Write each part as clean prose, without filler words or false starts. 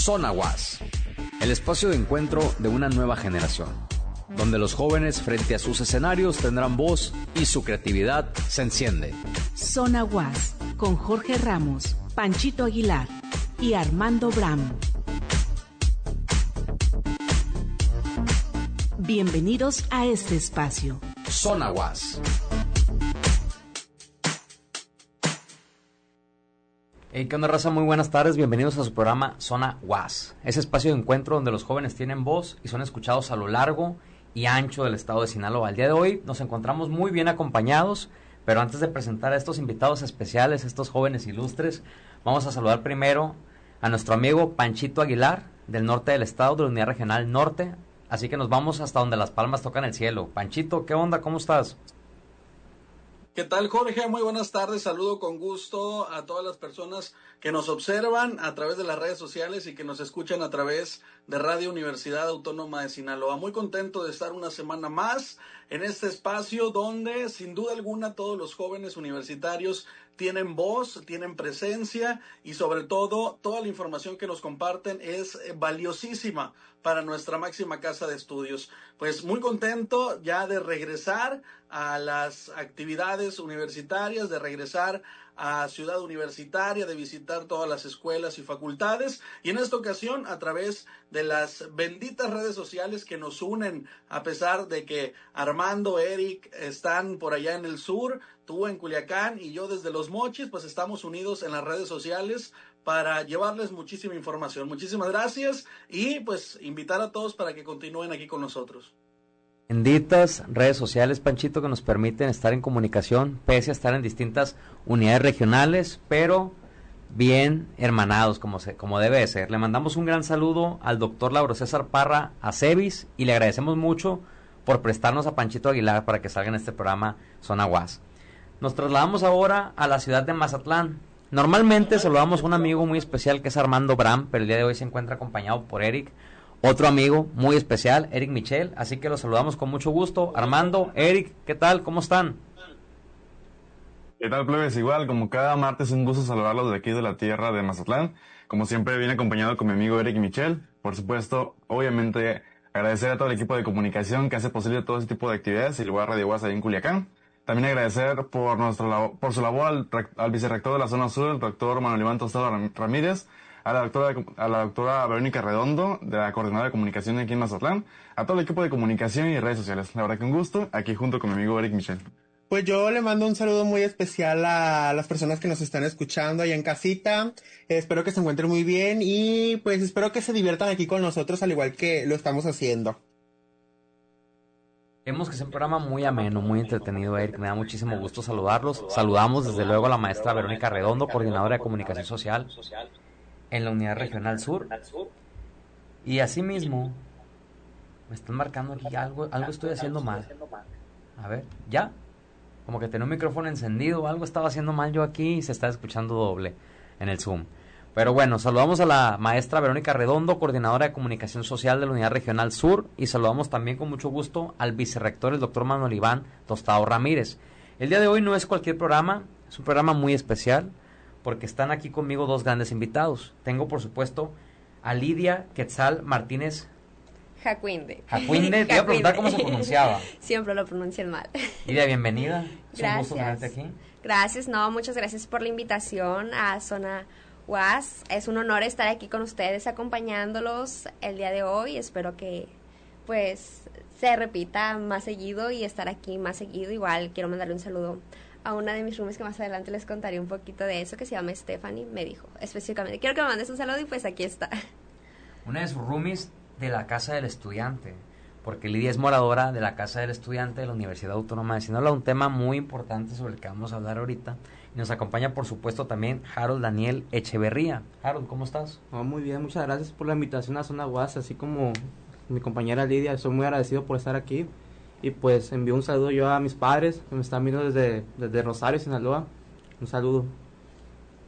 Zona UAS, el espacio de encuentro de una nueva generación, donde los jóvenes frente a sus escenarios tendrán voz y su creatividad se enciende. Zona UAS, con Jorge Ramos, Panchito Aguilar y Armando Bram. Bienvenidos a este espacio. Zona UAS. Hey, ¿qué onda, raza? Muy buenas tardes, bienvenidos a su programa Zona UAS, ese espacio de encuentro donde los jóvenes tienen voz y son escuchados a lo largo y ancho del estado de Sinaloa. El día de hoy nos encontramos muy bien acompañados, pero antes de presentar a estos invitados especiales, estos jóvenes ilustres, vamos a saludar primero a nuestro amigo Panchito Aguilar, del norte del estado, de la Unidad Regional Norte, así que nos vamos hasta donde las palmas tocan el cielo. Panchito, ¿qué onda? ¿Cómo estás? ¿Qué tal, Jorge? Muy buenas tardes. Saludo con gusto a todas las personas que nos observan a través de las redes sociales y que nos escuchan a través de Radio Universidad Autónoma de Sinaloa. Muy contento de estar una semana más en este espacio donde, sin duda alguna, todos los jóvenes universitarios tienen voz, tienen presencia y sobre todo toda la información que nos comparten es valiosísima para nuestra máxima casa de estudios. Pues muy contento ya de regresar a las actividades universitarias, de regresar a Ciudad Universitaria, de visitar todas las escuelas y facultades, y en esta ocasión a través de las benditas redes sociales que nos unen, a pesar de que Armando, Eric están por allá en el sur, tú en Culiacán y yo desde Los Mochis, pues estamos unidos en las redes sociales para llevarles muchísima información. Muchísimas gracias y pues invitar a todos para que continúen aquí con nosotros. Benditas redes sociales, Panchito, que nos permiten estar en comunicación, pese a estar en distintas unidades regionales, pero bien hermanados, como debe de ser. Le mandamos un gran saludo al doctor Lauro César Parra Acevis y le agradecemos mucho por prestarnos a Panchito Aguilar para que salga en este programa Zona UAS. Nos trasladamos ahora a la ciudad de Mazatlán. Normalmente saludamos a un amigo muy especial que es Armando Bram, pero el día de hoy se encuentra acompañado por Eric, otro amigo muy especial, Eric Michel, así que los saludamos con mucho gusto. Armando, Eric, ¿qué tal? ¿Cómo están? ¿Qué tal, plebes? Igual, como cada martes, un gusto saludarlos de aquí de la tierra de Mazatlán. Como siempre, viene acompañado con mi amigo Eric Michel. Por supuesto, obviamente, agradecer a todo el equipo de comunicación que hace posible todo ese tipo de actividades y el lugar Radio UAS ahí en Culiacán. También agradecer por su labor al vicerrector de la zona sur, el doctor Manuel Iván Tostado Ramírez, a la doctora Verónica Redondo, de la Coordinadora de Comunicación aquí en Mazatlán, a todo el equipo de comunicación y redes sociales. La verdad que un gusto, aquí junto con mi amigo Eric Michel. Pues yo le mando un saludo muy especial a las personas que nos están escuchando allá en casita. Espero que se encuentren muy bien y pues espero que se diviertan aquí con nosotros al igual que lo estamos haciendo. Vemos que es un programa muy ameno, muy entretenido, Eric. Me da muchísimo gusto saludarlos. Saludamos desde luego a la maestra Verónica Redondo, coordinadora de comunicación social en la Unidad Regional Sur. Y asimismo, me están marcando aquí algo estoy haciendo mal. A ver, ¿ya? Como que tenía un micrófono encendido, algo estaba haciendo mal yo aquí y se está escuchando doble en el Zoom. Pero bueno, saludamos a la maestra Verónica Redondo, coordinadora de comunicación social de la Unidad Regional Sur, y saludamos también con mucho gusto al vicerrector, el doctor Manuel Iván Tostado Ramírez. El día de hoy no es cualquier programa, es un programa muy especial, porque están aquí conmigo dos grandes invitados. Tengo, por supuesto, a Lidia Quetzal Martínez Jacuinde. Jacuinde, te iba a preguntar cómo se pronunciaba. Siempre lo pronuncian mal. Lidia, bienvenida. Es gracias. un gusto tenerte aquí. Gracias, muchas gracias por la invitación a Zona UAS. Es un honor estar aquí con ustedes acompañándolos el día de hoy. Espero que pues se repita más seguido y estar aquí más seguido. Igual quiero mandarle un saludo a una de mis roomies que más adelante les contaré un poquito de eso, que se llama Stephanie. Me dijo específicamente, quiero que me mandes un saludo y pues aquí está. Una de sus roomies de la Casa del Estudiante, porque Lidia es moradora de la Casa del Estudiante de la Universidad Autónoma de Sinaloa, un tema muy importante sobre el que vamos a hablar ahorita. Y nos acompaña, por supuesto, también Harold Daniel Echeverría. Harold, ¿cómo estás? Muy bien, muchas gracias por la invitación a Zona UAS, así como mi compañera Lidia, estoy muy agradecido por estar aquí. Y pues envío un saludo yo a mis padres, que me están viendo desde Rosario, Sinaloa. Un saludo.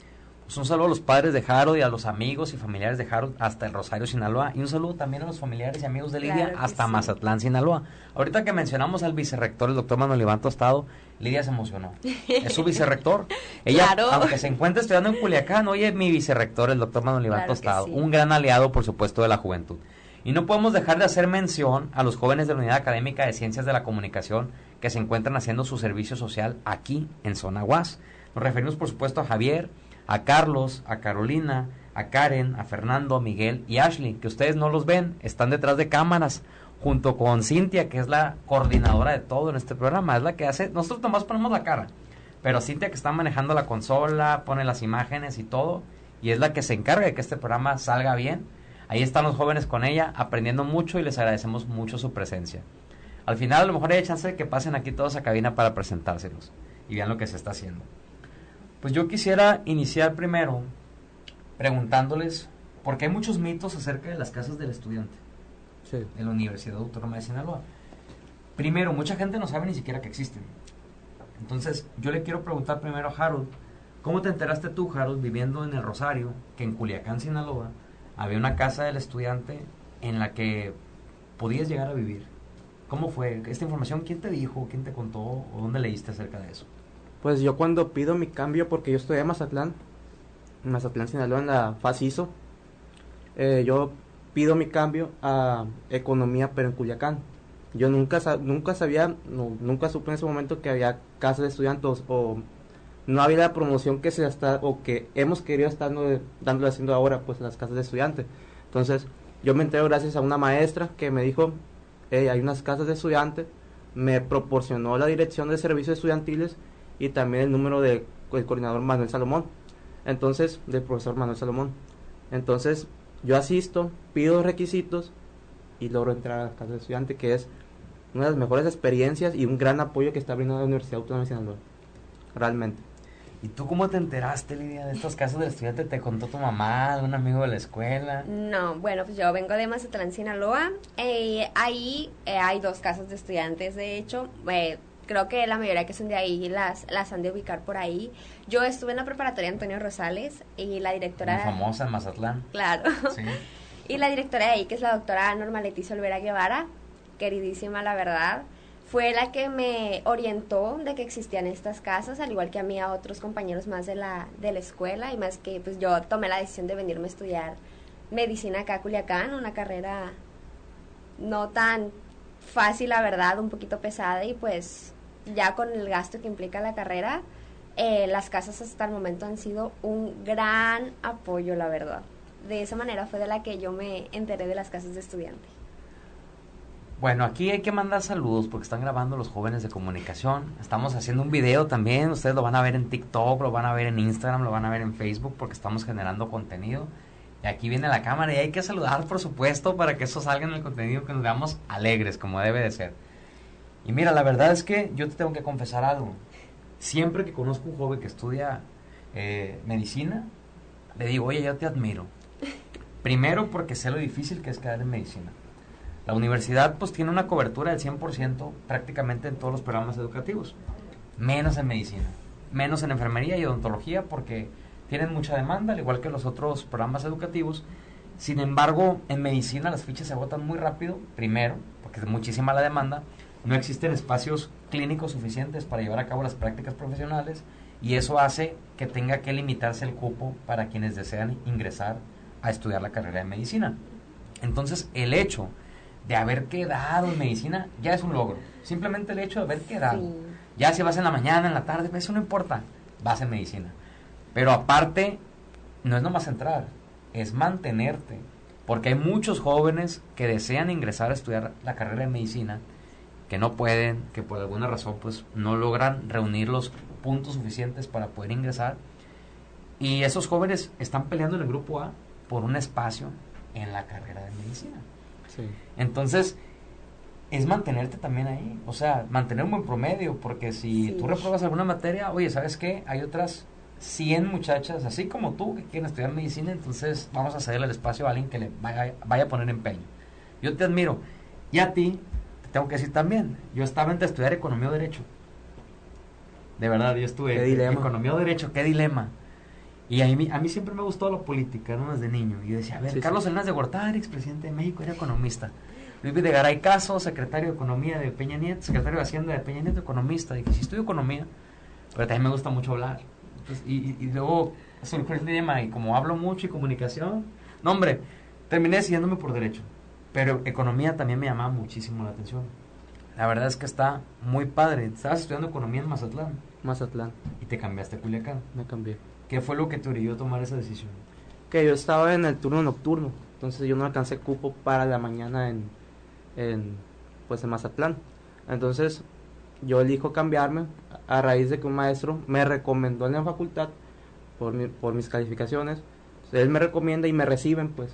Pues un saludo a los padres de Harold y a los amigos y familiares de Harold hasta el Rosario, Sinaloa. Y un saludo también a los familiares y amigos de Lidia hasta Mazatlán, Sinaloa. Ahorita que mencionamos al vicerrector, el doctor Manuel Iván Tostado, Lidia se emocionó. Es su vicerrector. Ella, aunque se encuentra estudiando en Culiacán, oye, mi vicerrector, el doctor Manuel Iván Tostado, un gran aliado, por supuesto, de la juventud. Y no podemos dejar de hacer mención a los jóvenes de la Unidad Académica de Ciencias de la Comunicación que se encuentran haciendo su servicio social aquí en Zona UAS. Nos referimos, por supuesto, a Javier, a Carlos, a Carolina, a Karen, a Fernando, a Miguel y Ashley, que ustedes no los ven, están detrás de cámaras, junto con Cintia, que es la coordinadora de todo en este programa, es la que hace, nosotros nomás ponemos la cara, pero Cintia que está manejando la consola, pone las imágenes y todo, y es la que se encarga de que este programa salga bien. Ahí están los jóvenes con ella, aprendiendo mucho y les agradecemos mucho su presencia. Al final a lo mejor hay chance de que pasen aquí todos a cabina para presentárselos y vean lo que se está haciendo. Pues yo quisiera iniciar primero preguntándoles, porque hay muchos mitos acerca de las casas del estudiante en la Universidad Autónoma de Sinaloa. Primero, mucha gente no sabe ni siquiera que existen. Entonces, yo le quiero preguntar primero a Harold, ¿cómo te enteraste tú, Harold, viviendo en el Rosario, que en Culiacán, Sinaloa, había una casa del estudiante en la que podías llegar a vivir? ¿Cómo fue esta información? ¿Quién te dijo? ¿Quién te contó? ¿O dónde leíste acerca de eso? Pues yo cuando pido mi cambio, porque yo estudié en Mazatlán, Sinaloa, en la FASISO, yo pido mi cambio a Economía, pero en Culiacán. Yo nunca sabía, nunca supe en ese momento que había casas de estudiantes, o no había la promoción que se está, o que hemos querido estar dándole haciendo ahora, pues, las casas de estudiantes. Entonces, yo me entero gracias a una maestra que me dijo, hay unas casas de estudiantes, me proporcionó la dirección de servicios estudiantiles y también el número del coordinador Manuel Salomón, entonces, del profesor Manuel Salomón. Entonces, yo asisto, pido los requisitos y logro entrar a la casa de estudiante, que es una de las mejores experiencias y un gran apoyo que está brindando la Universidad Autónoma de Sinaloa, realmente. ¿Y tú cómo te enteraste, Lidia, de estas casas del estudiante? ¿Te contó tu mamá, algún amigo de la escuela? No, bueno, pues yo vengo de Mazatlán, Sinaloa. Ahí hay 2 casas de estudiantes, de hecho. Creo que la mayoría que son de ahí las han de ubicar por ahí. Yo estuve en la preparatoria Antonio Rosales y la directora... Muy famosa en Mazatlán. Claro. Sí. Y la directora de ahí, que es la doctora Norma Leticia Olvera Guevara, queridísima la verdad, fue la que me orientó de que existían estas casas, al igual que a mí, a otros compañeros más de la escuela, y más que pues yo tomé la decisión de venirme a estudiar medicina acá a Culiacán, una carrera no tan fácil, la verdad, un poquito pesada, y pues ya con el gasto que implica la carrera, las casas hasta el momento han sido un gran apoyo, la verdad. De esa manera fue de la que yo me enteré de las casas de estudiante. Bueno, aquí hay que mandar saludos porque están grabando los jóvenes de comunicación. Estamos haciendo un video también, ustedes lo van a ver en TikTok, lo van a ver en Instagram, lo van a ver en Facebook, porque estamos generando contenido. Y aquí viene la cámara y hay que saludar, por supuesto, para que eso salga en el contenido, que nos veamos alegres, como debe de ser. Y mira, la verdad es que yo te tengo que confesar algo. Siempre que conozco un joven que estudia medicina, le digo, oye, yo te admiro. Primero porque sé lo difícil que es quedar en medicina. La universidad pues tiene una cobertura del 100% prácticamente en todos los programas educativos, menos en medicina, menos en enfermería y odontología, porque tienen mucha demanda, al igual que los otros programas educativos. Sin embargo, en medicina las fichas se agotan muy rápido, primero, porque es muchísima la demanda, no existen espacios clínicos suficientes para llevar a cabo las prácticas profesionales, y eso hace que tenga que limitarse el cupo para quienes desean ingresar a estudiar la carrera de medicina. Entonces, el hecho de haber quedado en medicina ya es un logro. Simplemente el hecho de haber quedado. Sí. Ya si vas en la mañana, en la tarde, eso no importa, vas en medicina. Pero aparte, no es nomás entrar, es mantenerte. Porque hay muchos jóvenes que desean ingresar a estudiar la carrera de medicina, que no pueden, que por alguna razón pues no logran reunir los puntos suficientes para poder ingresar. Y esos jóvenes están peleando en el grupo A por un espacio en la carrera de medicina. Sí. Entonces, es mantenerte también ahí, o sea, mantener un buen promedio, porque si tú repruebas alguna materia, oye, ¿sabes qué? Hay otras 100 muchachas, así como tú, que quieren estudiar medicina, entonces vamos a cederle el espacio a alguien que le vaya a poner empeño. Yo te admiro, y a ti, te tengo que decir también, yo estaba entre estudiar economía o derecho. De verdad, yo estuve en economía o derecho, qué dilema. Y a mí siempre me gustó la política, ¿no? Desde niño. Y yo decía, a ver, Sí, Carlos sí. Salinas de Gortari, expresidente de México, era economista. Luis Videgaray Caso, secretario de Economía de Peña Nieto, secretario de Hacienda de Peña Nieto, economista. Dije, sí, estudio economía, pero también me gusta mucho hablar. Entonces, y luego surgió el tema, y como hablo mucho y comunicación, no, hombre, terminé decidiéndome por derecho. Pero economía también me llamaba muchísimo la atención. La verdad es que está muy padre. Estabas estudiando economía en Mazatlán Mazatlán, y te cambiaste a Culiacán. me cambié. ¿Qué fue lo que te orilló a tomar esa decisión? Que yo estaba en el turno nocturno, entonces yo no alcancé cupo para la mañana pues en Mazatlán. Entonces yo elijo cambiarme a raíz de que un maestro me recomendó en la facultad por mis calificaciones. Entonces, él me recomienda y me reciben, pues,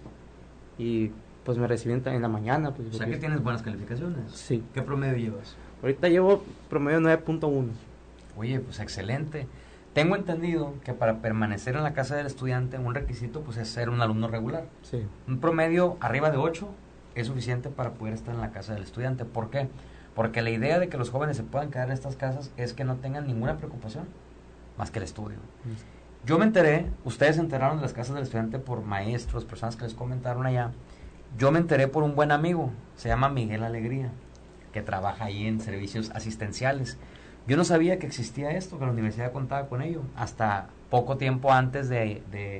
y pues me reciben en la mañana, pues. O sea porque- que tienes buenas calificaciones. Sí. ¿Qué promedio llevas? Ahorita llevo promedio 9.1. Oye, pues excelente. Tengo entendido que para permanecer en la casa del estudiante un requisito pues es ser un alumno regular. Sí. Un promedio arriba de 8 es suficiente para poder estar en la casa del estudiante. ¿Por qué? Porque la idea de que los jóvenes se puedan quedar en estas casas es que no tengan ninguna preocupación más que el estudio. Yo me enteré, ustedes se enteraron de las casas del estudiante por maestros, personas que les comentaron allá. Yo me enteré por un buen amigo, se llama Miguel Alegría, que trabaja ahí en servicios asistenciales. Yo no sabía que existía esto, que la universidad contaba con ello. Hasta poco tiempo antes de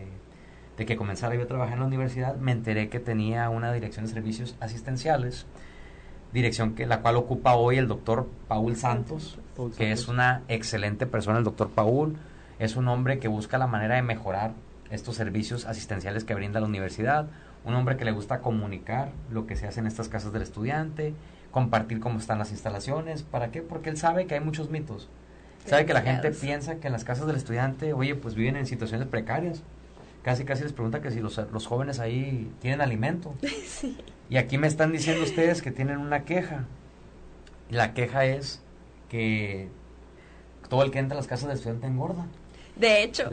que comenzara yo a trabajar en la universidad, me enteré que tenía una dirección de servicios asistenciales, dirección la cual ocupa hoy el doctor Paul Santos, que es una excelente persona. El doctor Paul es un hombre que busca la manera de mejorar estos servicios asistenciales que brinda la universidad, un hombre que le gusta comunicar lo que se hace en estas casas del estudiante, compartir cómo están las instalaciones. ¿Para qué? Porque él sabe que hay muchos mitos. Sabe que la gente piensa que en las casas del estudiante, oye, pues viven en situaciones precarias. Casi les pregunta que si los jóvenes ahí tienen alimento. Sí. Y aquí me están diciendo ustedes que tienen una queja. Y la queja es que todo el que entra a las casas del estudiante engorda. De hecho,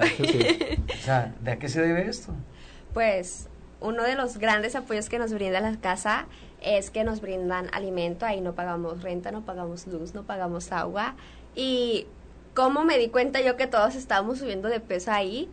O sea, ¿de a qué se debe esto? pues uno de los grandes apoyos que nos brinda la casa es que nos brindan alimento. Ahí no pagamos renta, no pagamos luz, no pagamos agua. Y cómo me di cuenta yo que todos estábamos subiendo de peso ahí,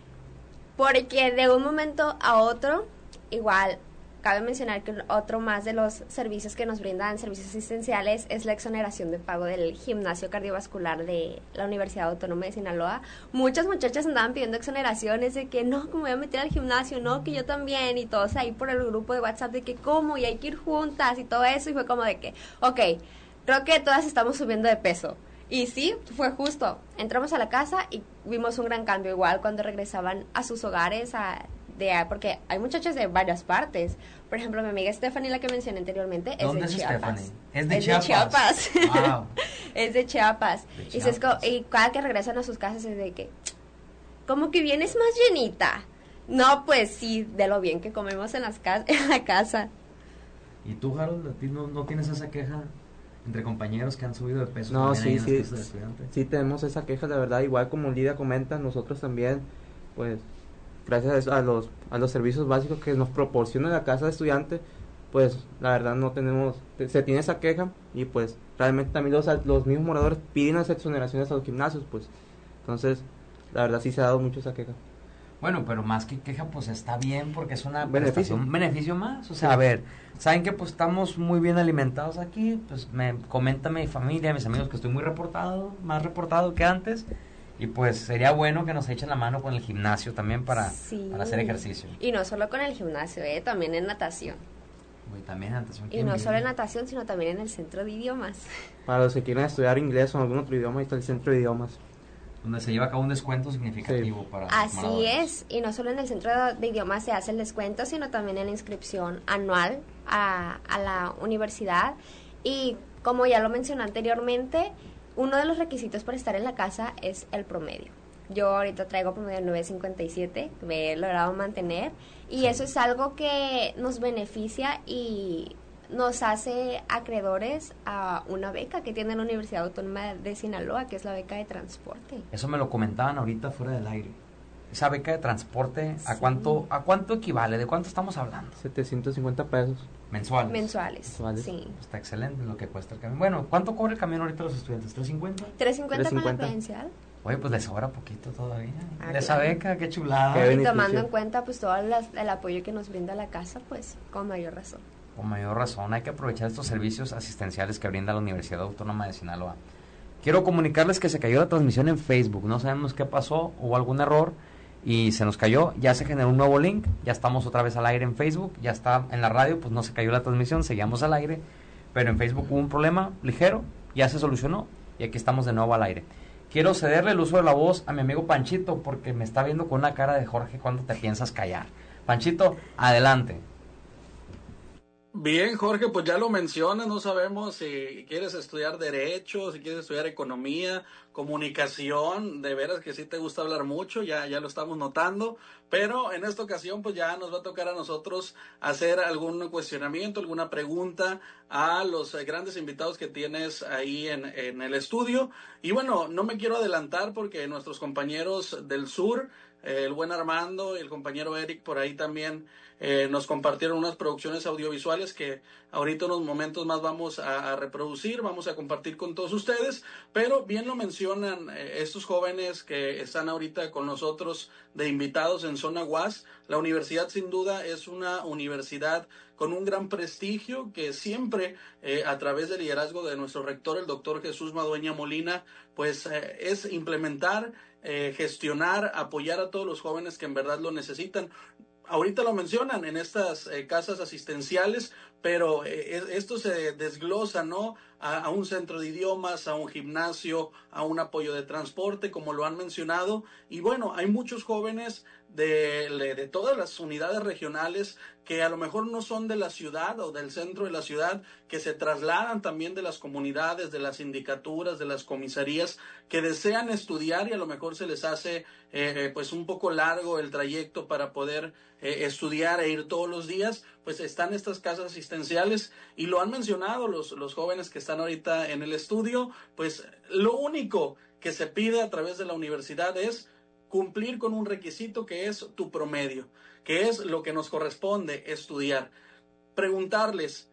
porque de un momento a otro, igual, cabe mencionar que otro más de los servicios que nos brindan, servicios asistenciales, es la exoneración de pago del gimnasio cardiovascular de la Universidad Autónoma de Sinaloa. Muchas muchachas andaban pidiendo exoneraciones de que no, como voy a meter al gimnasio, no, que yo también, y todos ahí por el grupo de WhatsApp de que cómo, y hay que ir juntas y todo eso, y fue como de que, ok, creo que todas estamos subiendo de peso. Y sí, fue justo. Entramos a la casa y vimos un gran cambio, igual cuando regresaban a sus hogares, porque hay muchachas de varias partes. Por ejemplo, mi amiga Stephanie, la que mencioné anteriormente, es ¿Dónde de es Chiapas. Stephanie? Es de Chiapas. Wow. Es de Chiapas. De Y, Chiapas. y cada que regresan a sus casas es de que, como que vienes más llenita. No, pues sí, de lo bien que comemos en la casa. ¿Y tú, Harold, a ti no tienes esa queja entre compañeros que han subido de peso? No, también ahí sí, en las sí, casas de estudiantes? sí tenemos esa queja, la verdad, igual como Lidia comenta, nosotros también, pues, gracias a los servicios básicos que nos proporciona la casa de estudiante, pues, la verdad no tenemos, se tiene esa queja, y pues, realmente también los mismos moradores piden las exoneraciones a los gimnasios, pues, entonces, la verdad sí se ha dado mucho esa queja. Bueno, pero más que queja, pues está bien porque es una Beneficio. prestación, un beneficio más. O sea, a ver, saben que pues estamos muy bien alimentados aquí, pues me comenta mi familia, mis amigos que estoy muy más reportado que antes, y pues sería bueno que nos echen la mano con el gimnasio también para hacer ejercicio. Y no solo con el gimnasio, también en natación. Y también natación. Y no solo en natación, sino también en el centro de idiomas. Para los que quieran estudiar inglés o algún otro idioma, ahí está el centro de idiomas. Donde se lleva a cabo un descuento significativo para los Así moradores. es, y no solo en el centro de idiomas se hace el descuento, sino también en la inscripción anual a la universidad. Y como ya lo mencioné anteriormente, uno de los requisitos para estar en la casa es el promedio. Yo ahorita traigo promedio 9.57, me he logrado mantener, y eso es algo que nos beneficia y nos hace acreedores a una beca que tiene la Universidad Autónoma de Sinaloa, que es la beca de transporte. Eso me lo comentaban ahorita fuera del aire. Esa beca de transporte, ¿a Sí. cuánto equivale? ¿De cuánto estamos hablando? 750 pesos. Mensuales. Mensuales, sí. Está excelente lo que cuesta el camión. Bueno, ¿cuánto cobra el camión ahorita los estudiantes? ¿350? 350 para la 350. credencial. Oye, pues le sobra poquito todavía. Ah, De esa claro. beca, qué chulada. Qué Y beneficio. tomando en cuenta pues todo el apoyo que nos brinda la casa, pues con mayor razón. Con mayor razón, hay que aprovechar estos servicios asistenciales que brinda la Universidad Autónoma de Sinaloa. Quiero comunicarles que se cayó la transmisión en Facebook. No sabemos qué pasó, hubo algún error y se nos cayó. Ya se generó un nuevo link, ya estamos otra vez al aire en Facebook, ya está en la radio, pues no se cayó la transmisión, seguíamos al aire, pero en Facebook hubo un problema ligero, ya se solucionó y aquí estamos de nuevo al aire. Quiero cederle el uso de la voz a mi amigo Panchito porque me está viendo con una cara de Jorge, ¿cuándo te piensas callar? Panchito, adelante. Bien, Jorge, pues ya lo mencionas, no sabemos si quieres estudiar Derecho, si quieres estudiar Economía, Comunicación, de veras que sí te gusta hablar mucho, ya lo estamos notando, pero en esta ocasión pues ya nos va a tocar a nosotros hacer algún cuestionamiento, alguna pregunta a los grandes invitados que tienes ahí en el estudio. Y bueno, no me quiero adelantar porque nuestros compañeros del sur, el buen Armando y el compañero Eric por ahí también nos compartieron unas producciones audiovisuales que ahorita unos momentos más vamos a reproducir, vamos a compartir con todos ustedes, pero bien lo mencionan estos jóvenes que están ahorita con nosotros de invitados en Zona UAS. La universidad sin duda es una universidad con un gran prestigio que siempre a través del liderazgo de nuestro rector, el doctor Jesús Madueña Molina, pues es implementar, gestionar, apoyar a todos los jóvenes que en verdad lo necesitan. Ahorita lo mencionan en estas casas asistenciales, pero esto se desglosa, ¿no? A un centro de idiomas, a un gimnasio, a un apoyo de transporte, como lo han mencionado. Y bueno, hay muchos jóvenes de todas las unidades regionales que a lo mejor no son de la ciudad o del centro de la ciudad, que se trasladan también de las comunidades, de las sindicaturas, de las comisarías, que desean estudiar y a lo mejor se les hace pues un poco largo el trayecto para poder estudiar e ir todos los días. Pues están estas casas asistenciales y lo han mencionado los jóvenes que están ahorita en el estudio. Pues lo único que se pide a través de la universidad es cumplir con un requisito que es tu promedio, que es lo que nos corresponde estudiar. Preguntarles,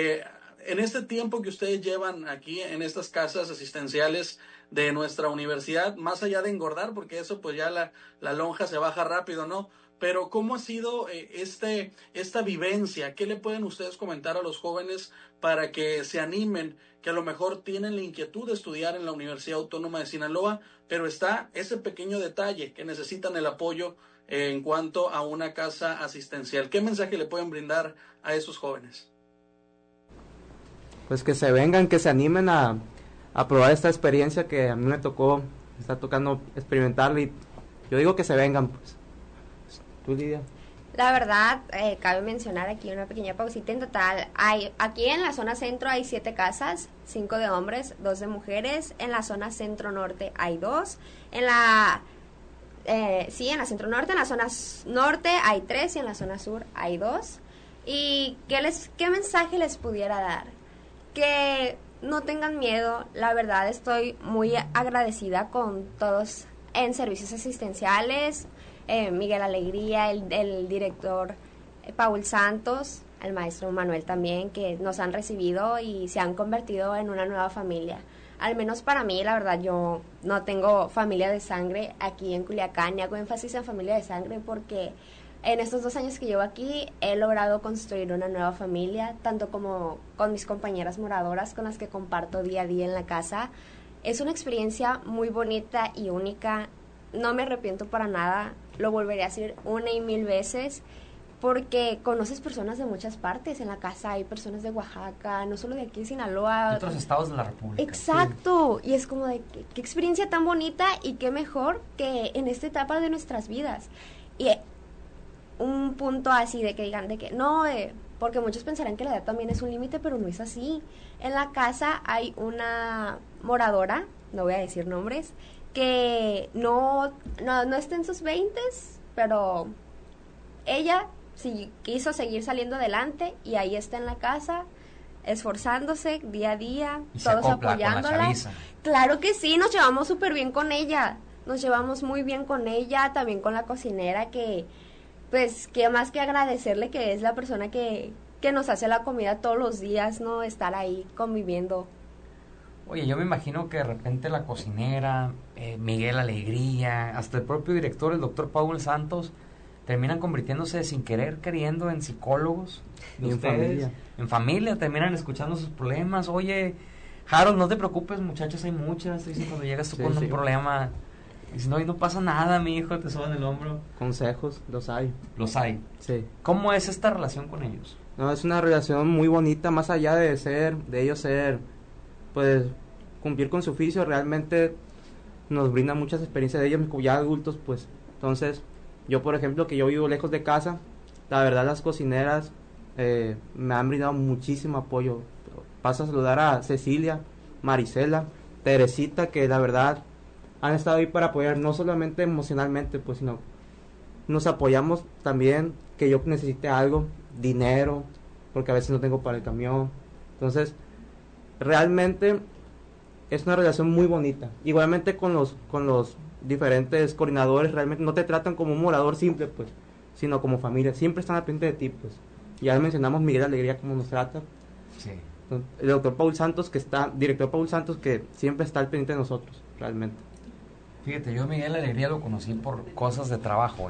en este tiempo que ustedes llevan aquí en estas casas asistenciales de nuestra universidad, más allá de engordar, porque eso pues ya la lonja se baja rápido, ¿no? Pero ¿cómo ha sido esta vivencia? ¿Qué le pueden ustedes comentar a los jóvenes para que se animen, que a lo mejor tienen la inquietud de estudiar en la Universidad Autónoma de Sinaloa, pero está ese pequeño detalle que necesitan el apoyo en cuanto a una casa asistencial? ¿Qué mensaje le pueden brindar a esos jóvenes? Pues que se vengan, que se animen a probar esta experiencia que a mí me está tocando experimentarla, y yo digo que se vengan, pues. ¿Tú, Lidia? La verdad, cabe mencionar aquí una pequeña pausita. En total, aquí en la zona centro hay 7 casas, 5 de hombres, 2 de mujeres. En la zona centro-norte hay 2. En la centro norte, en la zona norte hay 3 y en la zona sur hay 2. ¿Y qué mensaje les pudiera dar? Que no tengan miedo. La verdad, estoy muy agradecida con todos en servicios asistenciales, Miguel Alegría, el director Paul Santos, el maestro Manuel también, que nos han recibido y se han convertido en una nueva familia. Al menos para mí, la verdad, yo no tengo familia de sangre aquí en Culiacán, y hago énfasis en familia de sangre porque en estos 2 años que llevo aquí he logrado construir una nueva familia, tanto como con mis compañeras moradoras con las que comparto día a día en la casa. Es una experiencia muy bonita y única. No me arrepiento para nada, lo volveré a hacer 1 y 1000 veces, porque conoces personas de muchas partes. En la casa hay personas de Oaxaca, no solo de aquí de Sinaloa, De otros estados de la República. Exacto, y es como de qué experiencia tan bonita, y qué mejor que en esta etapa de nuestras vidas. Y un punto así de que digan de que no, porque muchos pensarán que la edad también es un límite, pero no es así. En la casa hay una moradora, no voy a decir nombres, que no está en sus 20s, pero ella sí quiso seguir saliendo adelante y ahí está en la casa esforzándose día a día, Y se todos acopla con la apoyándola. chaviza. Claro que sí, nos llevamos súper bien con ella, nos llevamos muy bien con ella, también con la cocinera, que pues qué más que agradecerle, que es la persona que nos hace la comida todos los días, ¿no? Estar ahí conviviendo. Oye, yo me imagino que de repente la cocinera, Miguel Alegría, hasta el propio director, el doctor Paul Santos, terminan convirtiéndose sin querer, queriendo en psicólogos de en ustedes. familia. En familia, terminan escuchando sus problemas. Oye, Harold, no te preocupes, muchachos, hay muchas. Dicen, cuando llegas tú Sí, con sí. un problema, dicen, no, y no pasa nada, mi hijo, te soban el hombro. Consejos, los hay. Los hay. Sí. ¿Cómo es esta relación con ellos? No, es una relación muy bonita, más allá de ellos ser, pues, cumplir con su oficio, realmente nos brinda muchas experiencias de ellos, ya adultos, pues. Entonces, yo, por ejemplo, que yo vivo lejos de casa, la verdad las cocineras me han brindado muchísimo apoyo. Paso a saludar a Cecilia, Marisela, Teresita, que la verdad han estado ahí para apoyar, no solamente emocionalmente, pues, sino nos apoyamos también, que yo necesite algo, dinero, porque a veces no tengo para el camión. Entonces, realmente es una relación muy bonita. Igualmente con los diferentes coordinadores, realmente no te tratan como un morador simple, pues, sino como familia. Siempre están al pendiente de ti, pues. Ya mencionamos Miguel Alegría, cómo nos trata. Sí. El doctor Paul Santos, director Paul Santos, que siempre está al pendiente de nosotros, realmente. Fíjate, yo a Miguel Alegría lo conocí por cosas de trabajo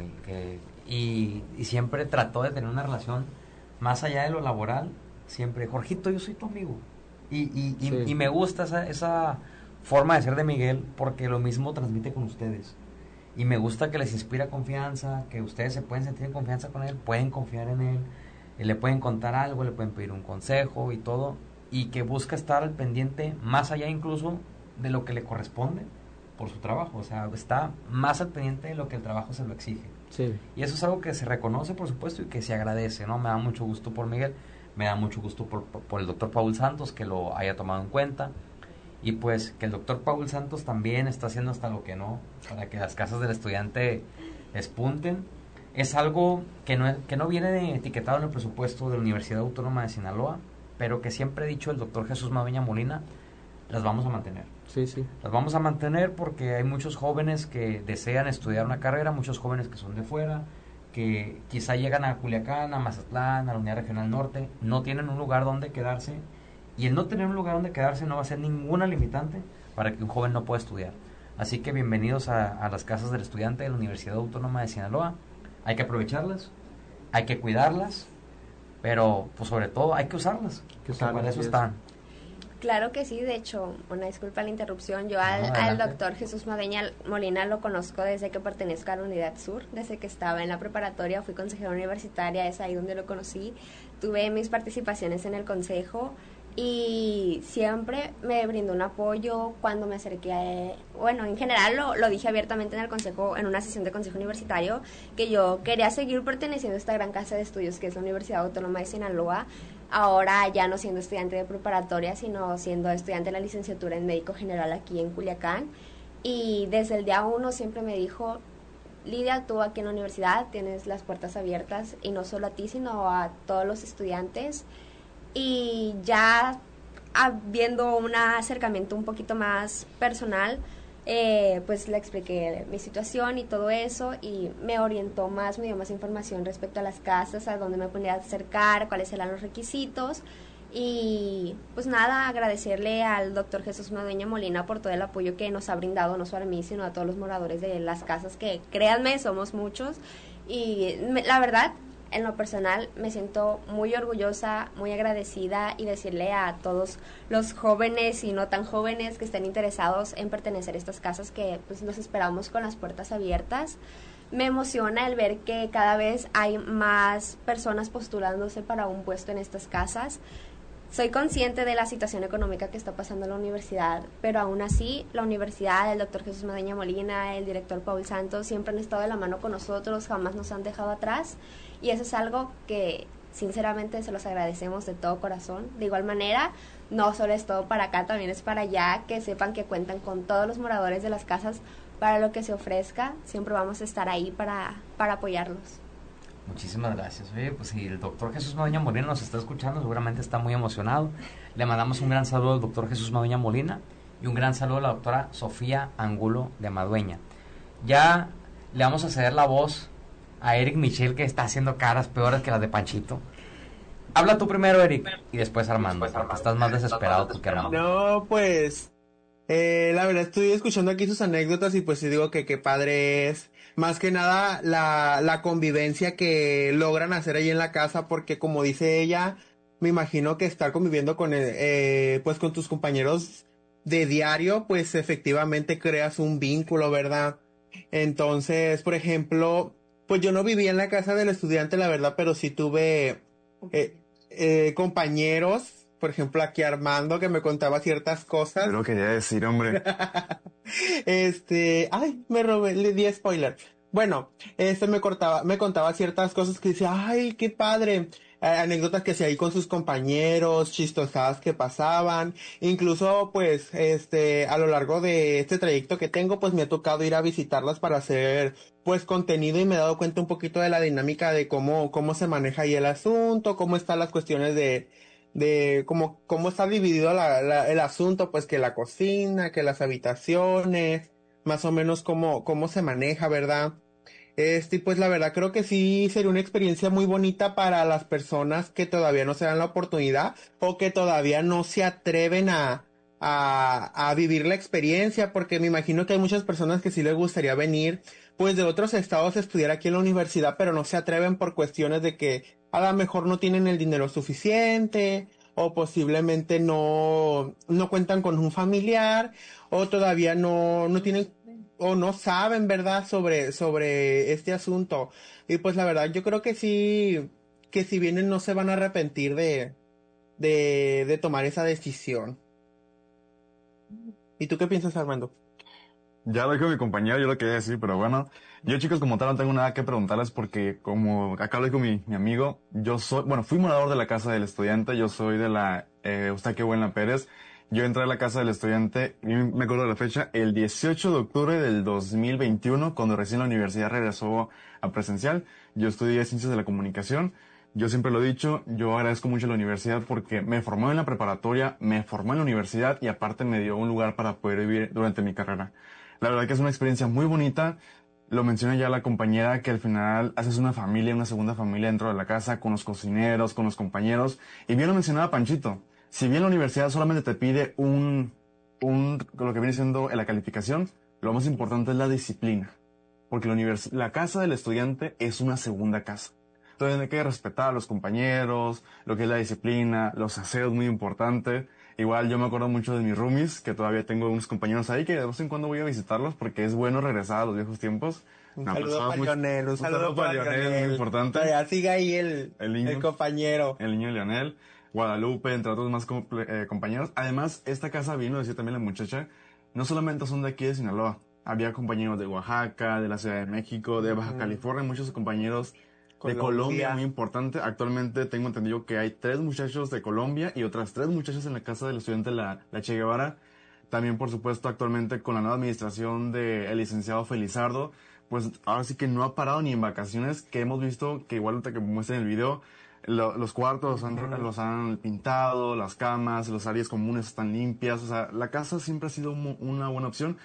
y siempre trató de tener una relación más allá de lo laboral. Siempre, Jorgito, yo soy tu amigo. Sí. Y me gusta esa forma de ser de Miguel, porque lo mismo transmite con ustedes. Y me gusta que les inspira confianza, que ustedes se pueden sentir en confianza con él, pueden confiar en él, y le pueden contar algo, le pueden pedir un consejo y todo, y que busca estar al pendiente más allá incluso de lo que le corresponde por su trabajo. O sea, está más al pendiente de lo que el trabajo se lo exige. Sí. Y eso es algo que se reconoce, por supuesto, y que se agradece, ¿no? Me da mucho gusto por Miguel, me da mucho gusto por el doctor Paul Santos, que lo haya tomado en cuenta. Y pues que el doctor Paul Santos también está haciendo hasta lo que no, para que las casas del estudiante despunten. Es algo que no viene etiquetado en el presupuesto de la Universidad Autónoma de Sinaloa, pero que siempre he dicho el doctor Jesús Madueña Molina, las vamos a mantener. Sí, sí. Las vamos a mantener porque hay muchos jóvenes que desean estudiar una carrera, muchos jóvenes que son de fuera, que quizá llegan a Culiacán, a Mazatlán, a la Unidad Regional Norte, no tienen un lugar donde quedarse, y el no tener un lugar donde quedarse no va a ser ninguna limitante para que un joven no pueda estudiar. Así que bienvenidos a las casas del estudiante de la Universidad Autónoma de Sinaloa. Hay que aprovecharlas, hay que cuidarlas, pero pues sobre todo hay que usarlas, para eso están. Claro que sí, de hecho, una disculpa la interrupción, yo al doctor Jesús Madueña Molina lo conozco desde que pertenezco a la Unidad Sur, desde que estaba en la preparatoria, fui consejera universitaria, es ahí donde lo conocí, tuve mis participaciones en el consejo y siempre me brindó un apoyo cuando me acerqué bueno, en general lo dije abiertamente en el consejo, en una sesión de consejo universitario, que yo quería seguir perteneciendo a esta gran casa de estudios que es la Universidad Autónoma de Sinaloa, ahora ya no siendo estudiante de preparatoria, sino siendo estudiante de la licenciatura en médico general aquí en Culiacán, y desde el día 1 siempre me dijo: Lidia, tú aquí en la universidad tienes las puertas abiertas, y no solo a ti, sino a todos los estudiantes. Y ya habiendo un acercamiento un poquito más personal, pues le expliqué mi situación y todo eso, y me orientó más, me dio más información respecto a las casas, a dónde me podía acercar, cuáles eran los requisitos. Y pues nada, agradecerle al doctor Jesús Madueña Molina por todo el apoyo que nos ha brindado, no solo a mí, sino a todos los moradores de las casas, que créanme, somos muchos. Y la verdad, en lo personal, me siento muy orgullosa, muy agradecida, y decirle a todos los jóvenes y no tan jóvenes que estén interesados en pertenecer a estas casas, que pues los esperamos con las puertas abiertas. Me emociona el ver que cada vez hay más personas postulándose para un puesto en estas casas. Soy consciente de la situación económica que está pasando en la universidad, pero aún así la universidad, el doctor Jesús Madueña Molina, el director Paul Santos siempre han estado de la mano con nosotros, jamás nos han dejado atrás, y eso es algo que sinceramente se los agradecemos de todo corazón. De igual manera, no solo es todo para acá, también es para allá, que sepan que cuentan con todos los moradores de las casas para lo que se ofrezca, siempre vamos a estar ahí para apoyarlos. Muchísimas gracias. Oye, pues si el doctor Jesús Madueña Molina nos está escuchando, seguramente está muy emocionado. Le mandamos un gran saludo al doctor Jesús Madueña Molina y un gran saludo a la doctora Sofía Angulo de Madueña. Ya le vamos a ceder la voz a Eric Michel, que está haciendo caras peores que las de Panchito. Habla tú primero, Eric, y después Armando, porque estás más desesperado tú que Armando. No, pues, la verdad estoy escuchando aquí sus anécdotas y pues sí digo que qué padre es. Más que nada la convivencia que logran hacer ahí en la casa, porque como dice ella, me imagino que estar conviviendo con, pues con tus compañeros de diario, pues efectivamente creas un vínculo, ¿verdad? Entonces, por ejemplo, pues yo no vivía en la casa del estudiante, la verdad, pero sí tuve eh, compañeros, por ejemplo, aquí Armando, que me contaba ciertas cosas. Pero quería decir, hombre. Ay, me robé, le di spoiler. Bueno, me contaba ciertas cosas que decía, ay, qué padre. Anécdotas que hacía ahí con sus compañeros, chistosadas que pasaban. Incluso, pues, a lo largo de este trayecto que tengo, pues me ha tocado ir a visitarlas para hacer, pues, contenido y me he dado cuenta un poquito de la dinámica de cómo se maneja ahí el asunto, cómo están las cuestiones de cómo está dividido el asunto, pues que la cocina, que las habitaciones, más o menos cómo se maneja, ¿verdad? Y pues la verdad creo que sí sería una experiencia muy bonita para las personas que todavía no se dan la oportunidad o que todavía no se atreven a vivir la experiencia, porque me imagino que hay muchas personas que sí les gustaría venir pues de otros estados a estudiar aquí en la universidad, pero no se atreven por cuestiones de que a lo mejor no tienen el dinero suficiente o posiblemente no cuentan con un familiar o todavía no tienen o no saben, ¿verdad?, sobre este asunto. Y pues la verdad, yo creo que si vienen no se van a arrepentir de tomar esa decisión. ¿Y tú qué piensas, Armando? Ya lo dijo mi compañero, yo lo quería decir, pero bueno, yo chicos como tal no tengo nada que preguntarles porque como acá lo dijo mi amigo, yo soy, bueno, fui morador de la casa del estudiante, yo soy de la Eustaquio Buena Pérez, yo entré a la casa del estudiante, y me acuerdo de la fecha, el 18 de octubre del 2021, cuando recién la universidad regresó a presencial, yo estudié Ciencias de la Comunicación, yo siempre lo he dicho, yo agradezco mucho a la universidad porque me formó en la preparatoria, me formó en la universidad y aparte me dio un lugar para poder vivir durante mi carrera. La verdad que es una experiencia muy bonita. Lo menciona ya la compañera que al final haces una familia, una segunda familia dentro de la casa, con los cocineros, con los compañeros. Y bien lo mencionaba Panchito. Si bien la universidad solamente te pide lo que viene siendo la calificación, lo más importante es la disciplina. Porque la casa del estudiante es una segunda casa. Entonces hay que respetar a los compañeros, lo que es la disciplina, los aseos muy importante. Igual yo me acuerdo mucho de mis roomies, que todavía tengo unos compañeros ahí que de vez en cuando voy a visitarlos porque es bueno regresar a los viejos tiempos. Un saludo para Lionel, un saludo para Lionel, muy importante. Todavía sigue ahí el compañero. El niño Lionel, Guadalupe, entre otros más compañeros. Además, esta casa, vino, decía también la muchacha, no solamente son de aquí de Sinaloa. Había compañeros de Oaxaca, de la Ciudad de México, de Baja California, muchos compañeros de Colombia, muy importante. Actualmente tengo entendido que hay 3 muchachos de Colombia y otras 3 muchachas en la casa del estudiante la Che Guevara. También, por supuesto, actualmente con la nueva administración del licenciado Felizardo, pues ahora sí que no ha parado ni en vacaciones, que hemos visto que igual ahorita que muestren el video, los cuartos los han pintado, las camas, las áreas comunes están limpias, o sea, la casa siempre ha sido una buena opción.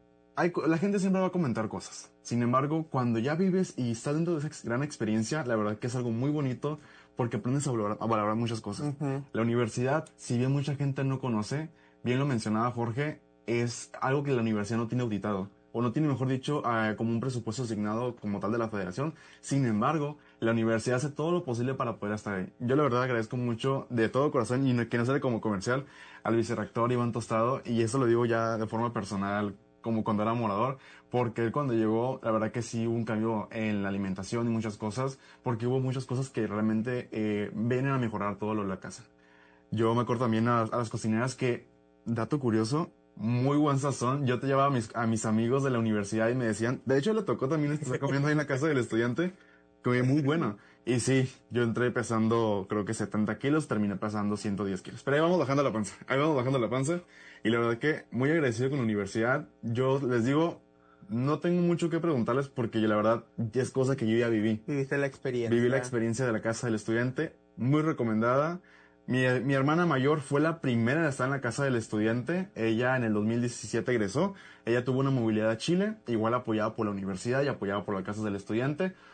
La gente siempre va a comentar cosas. Sin embargo, cuando ya vives y estás dentro de esa gran experiencia, la verdad que es algo muy bonito porque aprendes a valorar muchas cosas. La universidad, si bien mucha gente no conoce, bien lo mencionaba Jorge, es algo que la universidad no tiene auditado. O no tiene, mejor dicho, como un presupuesto asignado como tal de la federación. Sin embargo, la universidad hace todo lo posible para poder estar ahí. Yo la verdad agradezco mucho de todo corazón y que no sale como comercial al vicerrector Iván Tostado. Y eso lo digo ya de forma personal, como cuando era morador, porque él cuando llegó, la verdad que sí hubo un cambio en la alimentación y muchas cosas, porque hubo muchas cosas que realmente vienen a mejorar todo lo de la casa. Yo me acuerdo también a las cocineras que, dato curioso, muy buen sazón. Yo te llevaba a mis amigos de la universidad y me decían, de hecho le tocó también estar comiendo ahí en la casa del estudiante, comía muy bueno. Y sí, yo entré pesando creo que 70 kilos, terminé pesando 110 kilos. Pero ahí vamos bajando la panza. Y la verdad que muy agradecido con la universidad. Yo les digo, no tengo mucho que preguntarles porque yo, la verdad es cosa que yo ya viví. Viviste la experiencia. Viví la experiencia de la casa del estudiante, muy recomendada. Mi hermana mayor fue la primera en estar en la casa del estudiante. Ella en el 2017 egresó. Ella tuvo una movilidad a Chile, igual apoyada por la universidad y apoyada por la casa del estudiante.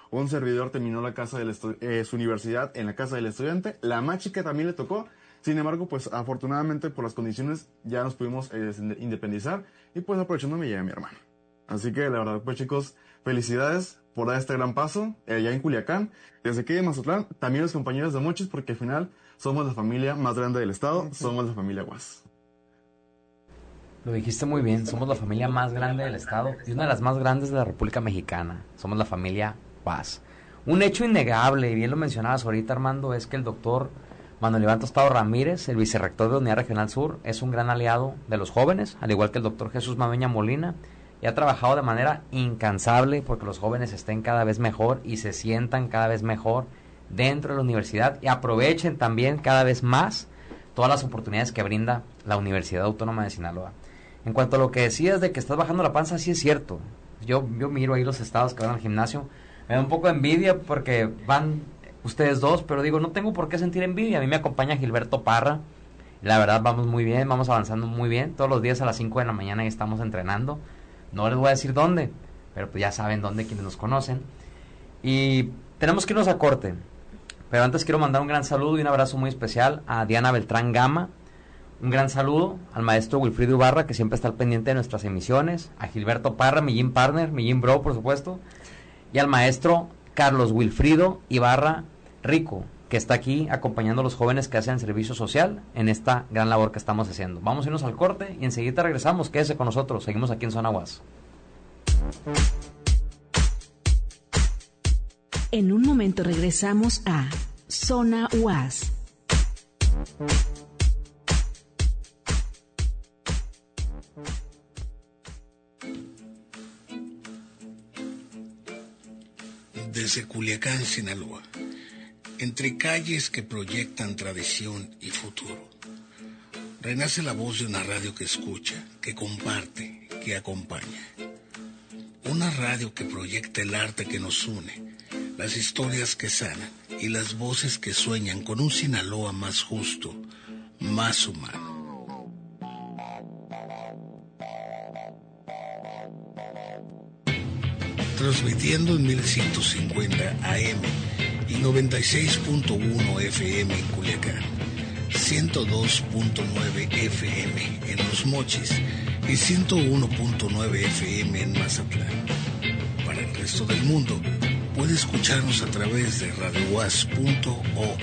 Un servidor terminó su universidad en la casa del estudiante. La más chica también le tocó. Sin embargo, pues afortunadamente por las condiciones ya nos pudimos independizar. Y pues aprovechando me llevé a mi hermano. Así que la verdad, pues chicos, felicidades por dar este gran paso allá en Culiacán. Desde aquí de Mazatlán, también los compañeros de Mochis, porque al final somos la familia más grande del estado, somos la familia UAS. Lo dijiste muy bien, somos la familia más grande del estado y una de las más grandes de la República Mexicana. Somos la familia UAS. Un hecho innegable, y bien lo mencionabas ahorita, Armando, es que el doctor Manuel Iván Tostado Ramírez, el vicerrector de la Unidad Regional Sur, es un gran aliado de los jóvenes, al igual que el doctor Jesús Madueña Molina, y ha trabajado de manera incansable porque los jóvenes estén cada vez mejor y se sientan cada vez mejor dentro de la universidad y aprovechen también cada vez más todas las oportunidades que brinda la Universidad Autónoma de Sinaloa. En cuanto a lo que decías de que estás bajando la panza, sí es cierto. Yo miro ahí los estados que van al gimnasio, me da un poco de envidia porque van ustedes dos, pero digo, no tengo por qué sentir envidia. A mí me acompaña Gilberto Parra, la verdad vamos muy bien, vamos avanzando muy bien. Todos los días a las 5 de la mañana ya estamos entrenando. No les voy a decir dónde, pero pues ya saben dónde quienes nos conocen. Y tenemos que irnos a corte. Pero antes quiero mandar un gran saludo y un abrazo muy especial a Diana Beltrán Gama. Un gran saludo al maestro Wilfrido Ibarra, que siempre está al pendiente de nuestras emisiones. A Gilberto Parra, mi gym partner, mi gym bro, por supuesto. Y al maestro Carlos Wilfrido Ibarra Rico, que está aquí acompañando a los jóvenes que hacen servicio social en esta gran labor que estamos haciendo. Vamos a irnos al corte y enseguida regresamos. Quédese con nosotros. Seguimos aquí en Zona UAS. En un momento regresamos a Zona UAS. Desde Culiacán, Sinaloa, entre calles que proyectan tradición y futuro, renace la voz de una radio que escucha, que comparte, que acompaña. Una radio que proyecta el arte que nos une, las historias que sanan y las voces que sueñan con un Sinaloa más justo, más humano. Transmitiendo en 1150 AM y 96.1 FM en Culiacán, 102.9 FM en Los Mochis y 101.9 FM en Mazatlán. Para el resto del mundo, puede escucharnos a través de radiouas.org.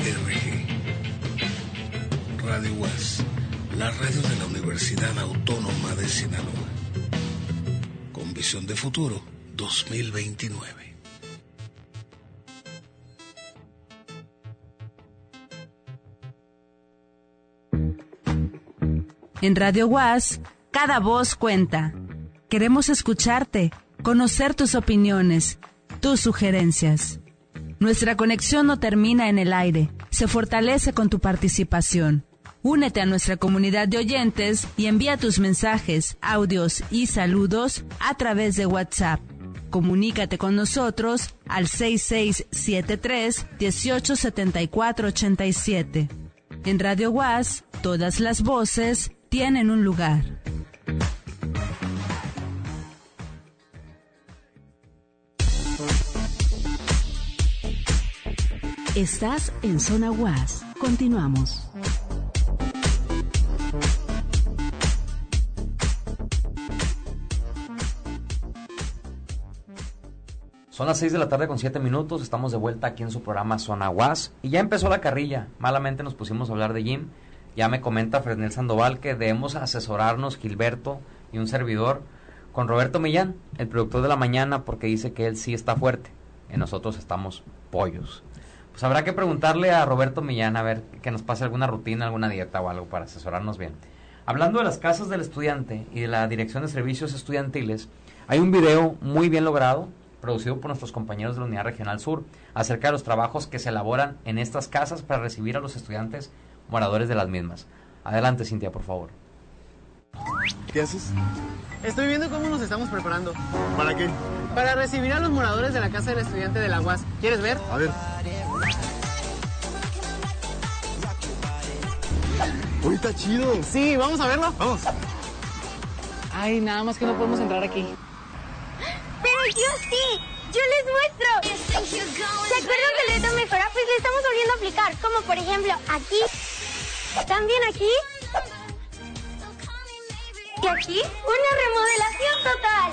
Radio UAS, la radio de la Universidad Autónoma de Sinaloa. Con visión de futuro 2029. En Radio UAS, cada voz cuenta. Queremos escucharte, conocer tus opiniones, tus sugerencias. Nuestra conexión no termina en el aire, se fortalece con tu participación. Únete a nuestra comunidad de oyentes y envía tus mensajes, audios y saludos a través de WhatsApp. Comunícate con nosotros al 6673-187487. En Radio UAS, todas las voces tienen un lugar. Estás en Zona UAS. Continuamos. Son las 6 de la tarde con 7 minutos, estamos de vuelta aquí en su programa Zona UAS y ya empezó la carrilla. Malamente nos pusimos a hablar de gym. Ya me comenta Fresnel Sandoval que debemos asesorarnos Gilberto y un servidor con Roberto Millán, el productor de la mañana, porque dice que él sí está fuerte y nosotros estamos pollos. Pues habrá que preguntarle a Roberto Millán a ver que nos pase alguna rutina, alguna dieta o algo para asesorarnos bien. Hablando de las casas del estudiante y de la Dirección de Servicios Estudiantiles, hay un video muy bien logrado producido por nuestros compañeros de la Unidad Regional Sur, acerca de los trabajos que se elaboran en estas casas para recibir a los estudiantes moradores de las mismas. Adelante, Cintia, por favor. ¿Qué haces? Estoy viendo cómo nos estamos preparando. ¿Para qué? Para recibir a los moradores de la casa del estudiante de la UAS. ¿Quieres ver? A ver. Uy, está chido. Sí, ¿vamos a verlo? Vamos. Ay, nada más que no podemos entrar aquí. Pero yo sí. Yo les muestro. ¿Se acuerdan del reto mejora? Pues le estamos volviendo a aplicar, como por ejemplo aquí, también aquí, y aquí, una remodelación total.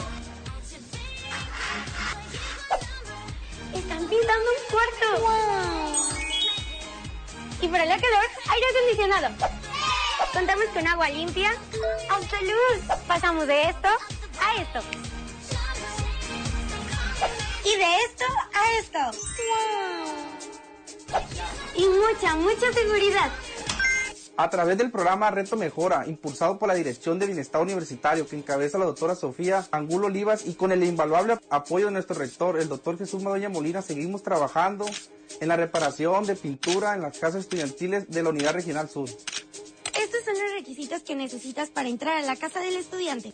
Están pintando un cuarto. ¡Wow! Y para el calor, aire acondicionado. Contamos con agua limpia, Absolut. Pasamos de esto a esto. Y de esto a esto. ¡Wow! Y mucha seguridad. A través del programa Reto Mejora, impulsado por la Dirección de Bienestar Universitario que encabeza la doctora Sofía Angulo Olivas y con el invaluable apoyo de nuestro rector, el doctor Jesús Madueña Molina, seguimos trabajando en la reparación de pintura en las casas estudiantiles de la Unidad Regional Sur. Estos son los requisitos que necesitas para entrar a la casa del estudiante.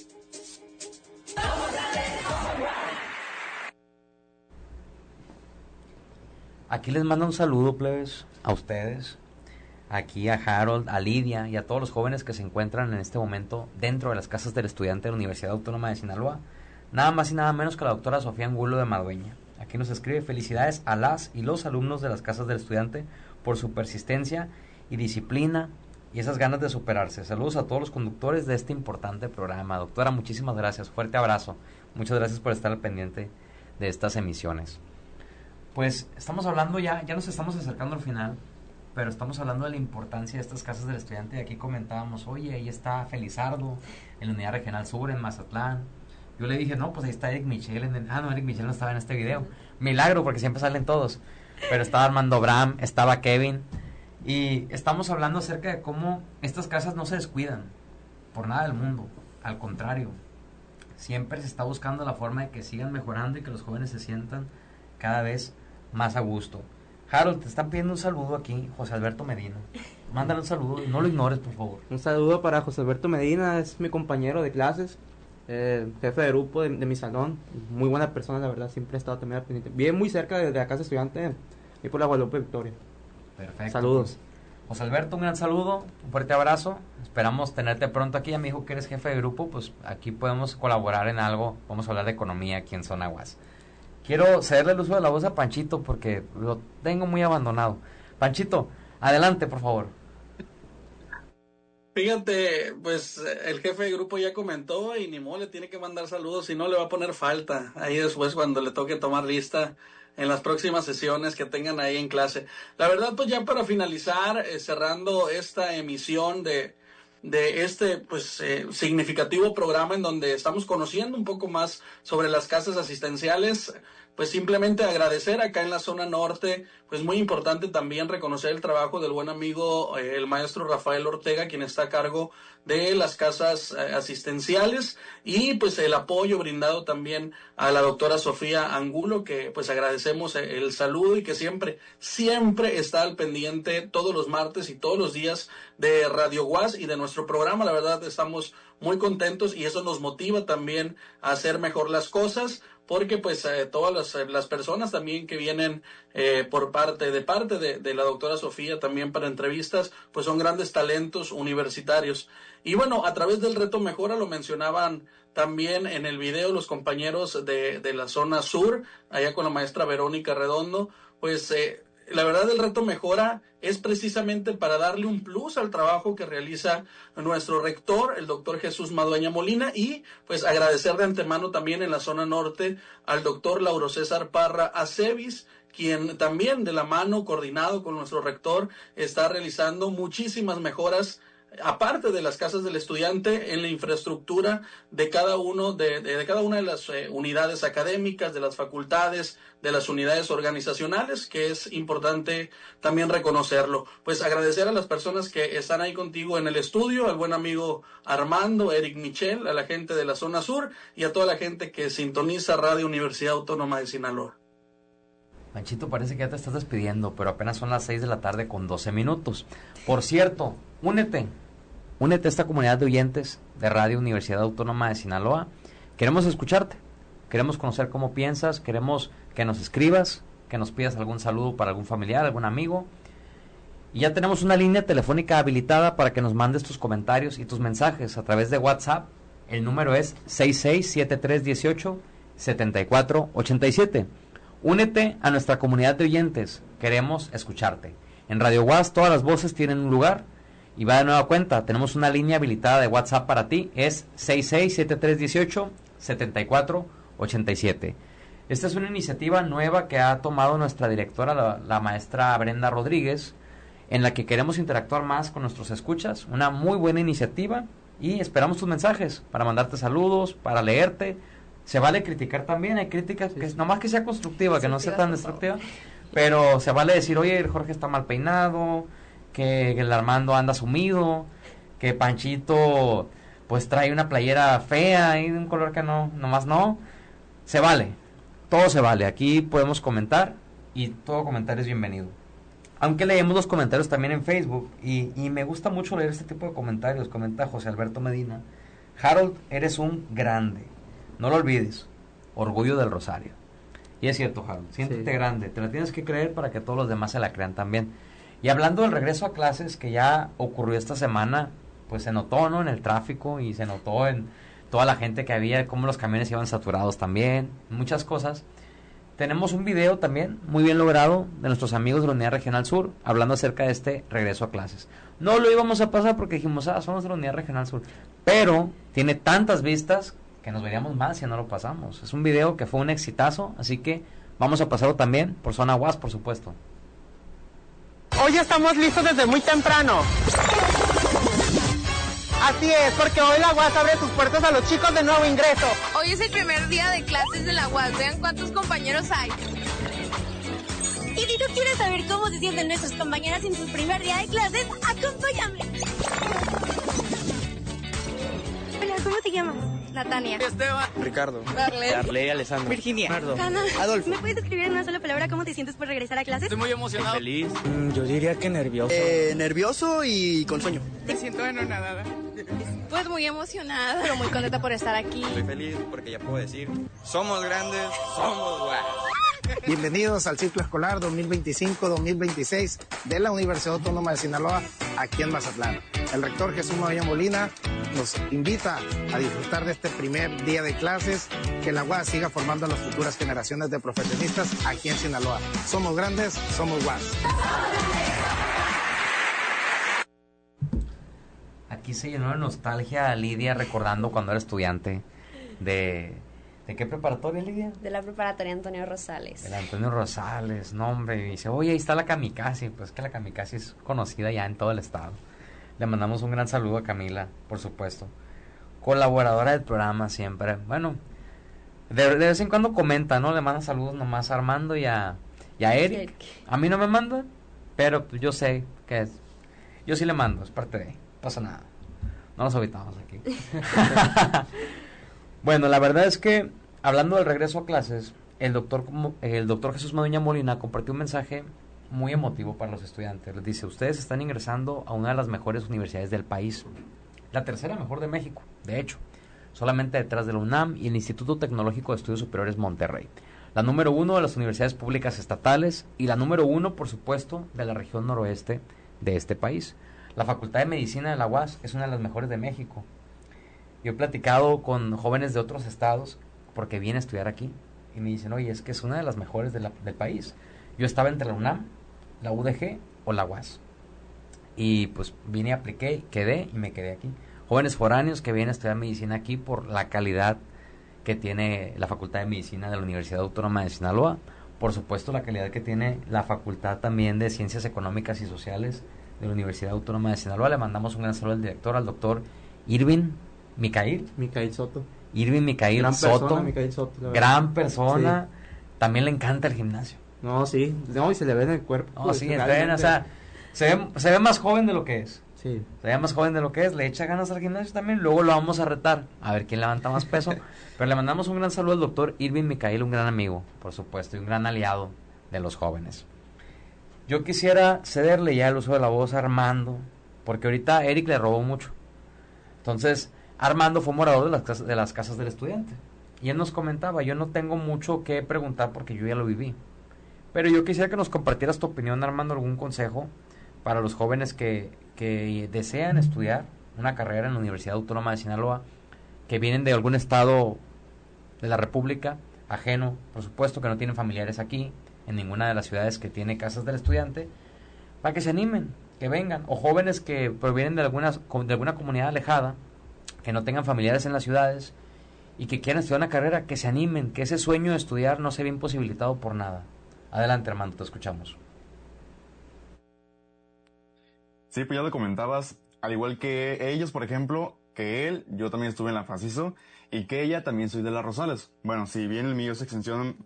Aquí les mando un saludo, plebes, a ustedes, aquí a Harold, a Lidia y a todos los jóvenes que se encuentran en este momento dentro de las casas del estudiante de la Universidad Autónoma de Sinaloa, nada más y nada menos que la doctora Sofía Angulo de Madueña. Aquí nos escribe: felicidades a las y los alumnos de las casas del estudiante por su persistencia y disciplina y esas ganas de superarse. Saludos a todos los conductores de este importante programa. Doctora, muchísimas gracias, fuerte abrazo, muchas gracias por estar al pendiente de estas emisiones. Pues estamos hablando ya nos estamos acercando al final, pero estamos hablando de la importancia de estas casas del estudiante. Y aquí comentábamos, oye, ahí está Felizardo, en la Unidad Regional Sur, en Mazatlán. Yo le dije, no, pues ahí está Eric Michel. No, Eric Michel no estaba en este video. Milagro, porque siempre salen todos. Pero estaba Armando Bram, estaba Kevin. Y estamos hablando acerca de cómo estas casas no se descuidan por nada del mundo. Al contrario, siempre se está buscando la forma de que sigan mejorando y que los jóvenes se sientan cada vez más a gusto. Harold, te están pidiendo un saludo aquí, José Alberto Medina. Mándale un saludo y no lo ignores, por favor. Un saludo para José Alberto Medina, es mi compañero de clases, jefe de grupo de mi salón. Muy buena persona, la verdad, siempre he estado también al pendiente. Vive muy cerca de la casa estudiante y por la Guadalupe Victoria. Perfecto. Saludos. José Alberto, un gran saludo, un fuerte abrazo. Esperamos tenerte pronto aquí. Ya me dijo que eres jefe de grupo, pues aquí podemos colaborar en algo. Vamos a hablar de economía aquí en Zona UAS. Quiero cederle el uso de la voz a Panchito porque lo tengo muy abandonado. Panchito, adelante, por favor. Fíjate, pues el jefe de grupo ya comentó y ni modo le tiene que mandar saludos, si no le va a poner falta ahí después cuando le toque tomar lista en las próximas sesiones que tengan ahí en clase. La verdad, pues ya para finalizar, cerrando esta emisión de este pues significativo programa en donde estamos conociendo un poco más sobre las casas asistenciales, pues simplemente agradecer acá en la zona norte, pues muy importante también reconocer el trabajo del buen amigo el maestro Rafael Ortega, quien está a cargo de las casas asistenciales, y pues el apoyo brindado también a la doctora Sofía Angulo, que pues agradecemos el saludo y que siempre está al pendiente todos los martes y todos los días de Radio UAS y de nuestro programa. La verdad estamos muy contentos y eso nos motiva también a hacer mejor las cosas, porque pues todas las personas también que vienen por parte de la doctora Sofía también para entrevistas, pues son grandes talentos universitarios. Y bueno, a través del Reto Mejora, lo mencionaban también en el video los compañeros de la zona sur, allá con la maestra Verónica Redondo, pues la verdad el Reto Mejora es precisamente para darle un plus al trabajo que realiza nuestro rector, el doctor Jesús Madueña Molina, y pues agradecer de antemano también en la zona norte al doctor Lauro César Parra Acevis, quien también de la mano, coordinado con nuestro rector, está realizando muchísimas mejoras, aparte de las casas del estudiante, en la infraestructura de cada uno de cada una de las unidades académicas, de las facultades, de las unidades organizacionales, que es importante también reconocerlo. Pues agradecer a las personas que están ahí contigo en el estudio, al buen amigo Armando, Eric Michel, a la gente de la zona sur y a toda la gente que sintoniza Radio Universidad Autónoma de Sinaloa. Panchito, parece que ya te estás despidiendo, pero apenas son las 6 de la tarde con 12 minutos. Por cierto, únete a esta comunidad de oyentes de Radio Universidad Autónoma de Sinaloa. Queremos escucharte, queremos conocer cómo piensas, queremos que nos escribas, que nos pidas algún saludo para algún familiar, algún amigo. Y ya tenemos una línea telefónica habilitada para que nos mandes tus comentarios y tus mensajes a través de WhatsApp. El número es 667318 7487. Únete a nuestra comunidad de oyentes. Queremos escucharte. En Radio UAS todas las voces tienen un lugar. Y va de nueva cuenta, tenemos una línea habilitada de WhatsApp para ti. Es 667318-7487. Esta es una iniciativa nueva que ha tomado nuestra directora, la maestra Brenda Rodríguez, en la que queremos interactuar más con nuestros escuchas. Una muy buena iniciativa y esperamos tus mensajes para mandarte saludos, para leerte. Se vale criticar también, hay críticas, que nomás que sea constructiva, que no sea tan destructiva, pero se vale decir, oye, el Jorge está mal peinado, que el Armando anda sumido, que Panchito pues trae una playera fea y de un color que no, nomás no. Se vale, todo se vale, aquí podemos comentar y todo comentario es bienvenido. Aunque leemos los comentarios también en Facebook y me gusta mucho leer este tipo de comentarios. Comenta José Alberto Medina: Harold, eres un grande, no lo olvides, orgullo del Rosario. Y es cierto, Harold, siéntete grande, te la tienes que creer para que todos los demás se la crean también. Y hablando del regreso a clases que ya ocurrió esta semana, pues se notó, ¿no?, en el tráfico y se notó en toda la gente que había, cómo los camiones iban saturados también, muchas cosas. Tenemos un video también muy bien logrado de nuestros amigos de la Unidad Regional Sur hablando acerca de este regreso a clases. No lo íbamos a pasar porque dijimos, somos de la Unidad Regional Sur, pero tiene tantas vistas que nos veríamos más si no lo pasamos. Es un video que fue un exitazo, así que vamos a pasarlo también por Zona UAS, por supuesto. Hoy estamos listos desde muy temprano. Así es, porque hoy la UAS abre sus puertas a los chicos de nuevo ingreso. Hoy es el primer día de clases de la UAS. Vean cuántos compañeros hay. Y si tú quieres saber cómo se sienten nuestros compañeros en su primer día de clases, acompáñame. Hola, ¿cómo te llamas? Natalia. Esteban. Ricardo. Darley. Alessandro. Virginia. Ana. Adolfo. ¿Me puedes describir en una sola palabra cómo te sientes por regresar a clases? Estoy muy emocionado. Feliz. Yo diría que nervioso. Nervioso y con sueño. Me siento anonadada. Pues muy emocionada, pero muy contenta por estar aquí. Estoy feliz porque ya puedo decir, somos grandes, somos UAS. Bienvenidos al ciclo escolar 2025-2026 de la Universidad Autónoma de Sinaloa, aquí en Mazatlán. El rector Jesús Madoya Molina nos invita a disfrutar de este primer día de clases, que la UAS siga formando a las futuras generaciones de profesionistas aquí en Sinaloa. Somos grandes, somos UAS. Aquí se llenó de nostalgia a Lidia recordando cuando era estudiante ¿De qué preparatoria, Lidia? De la preparatoria Antonio Rosales. El Antonio Rosales, no, hombre. Y dice, oye, ahí está la Kamikaze. Pues que la Kamikaze es conocida ya en todo el estado. Le mandamos un gran saludo a Camila, por supuesto. Colaboradora del programa siempre. Bueno, de vez en cuando comenta, ¿no? Le manda saludos nomás a Armando y a Eric. A mí no me mandan, pero pues yo sé que es. Yo sí le mando, es parte de. No pasa nada. No nos evitamos aquí. Bueno, la verdad es que, hablando del regreso a clases, el doctor Jesús Madoya Molina compartió un mensaje muy emotivo para los estudiantes. Les dice, ustedes están ingresando a una de las mejores universidades del país, la tercera mejor de México, de hecho, solamente detrás de la UNAM y el Instituto Tecnológico de Estudios Superiores Monterrey. La número 1 de las universidades públicas estatales y la número 1, por supuesto, de la región noroeste de este país. La Facultad de Medicina de la UAS es una de las mejores de México. Yo he platicado con jóvenes de otros estados porque vienen a estudiar aquí y me dicen, oye, es que es una de las mejores del país. Yo estaba entre la UNAM, la UDG o la UAS. Y pues vine, apliqué, quedé y me quedé aquí. Jóvenes foráneos que vienen a estudiar medicina aquí por la calidad que tiene la Facultad de Medicina de la Universidad Autónoma de Sinaloa. Por supuesto, la calidad que tiene la Facultad también de Ciencias Económicas y Sociales de la Universidad Autónoma de Sinaloa. Le mandamos un gran saludo al director, al doctor Irving Micael Soto. Irving Micael Gran Soto. Persona, Micael Soto. Gran persona. Sí. También le encanta el gimnasio. No, sí. No, y se le ve en el cuerpo. No, pues, sí, o sea, se ve más joven de lo que es. Sí. Se ve más joven de lo que es. Le echa ganas al gimnasio también. Luego lo vamos a retar. A ver quién levanta más peso. Pero le mandamos un gran saludo al doctor Irving Micael, un gran amigo, por supuesto, y un gran aliado de los jóvenes. Yo quisiera cederle ya el uso de la voz a Armando, porque ahorita Eric le robó mucho. Entonces, Armando fue morador de las casas del estudiante. Y él nos comentaba, yo no tengo mucho que preguntar porque yo ya lo viví. Pero yo quisiera que nos compartieras tu opinión, Armando, algún consejo para los jóvenes que desean estudiar una carrera en la Universidad Autónoma de Sinaloa, que vienen de algún estado de la República, ajeno, por supuesto, que no tienen familiares aquí, en ninguna de las ciudades que tiene casas del estudiante, para que se animen, que vengan, o jóvenes que provienen de alguna comunidad alejada, que no tengan familiares en las ciudades y que quieran estudiar una carrera, que se animen, que ese sueño de estudiar no se ve imposibilitado por nada. Adelante, Armando, te escuchamos. Sí, pues ya lo comentabas, al igual que ellos, por ejemplo, que él, yo también estuve en la FACISO, y que ella también soy de las Rosales. Bueno, si bien el mío es extensión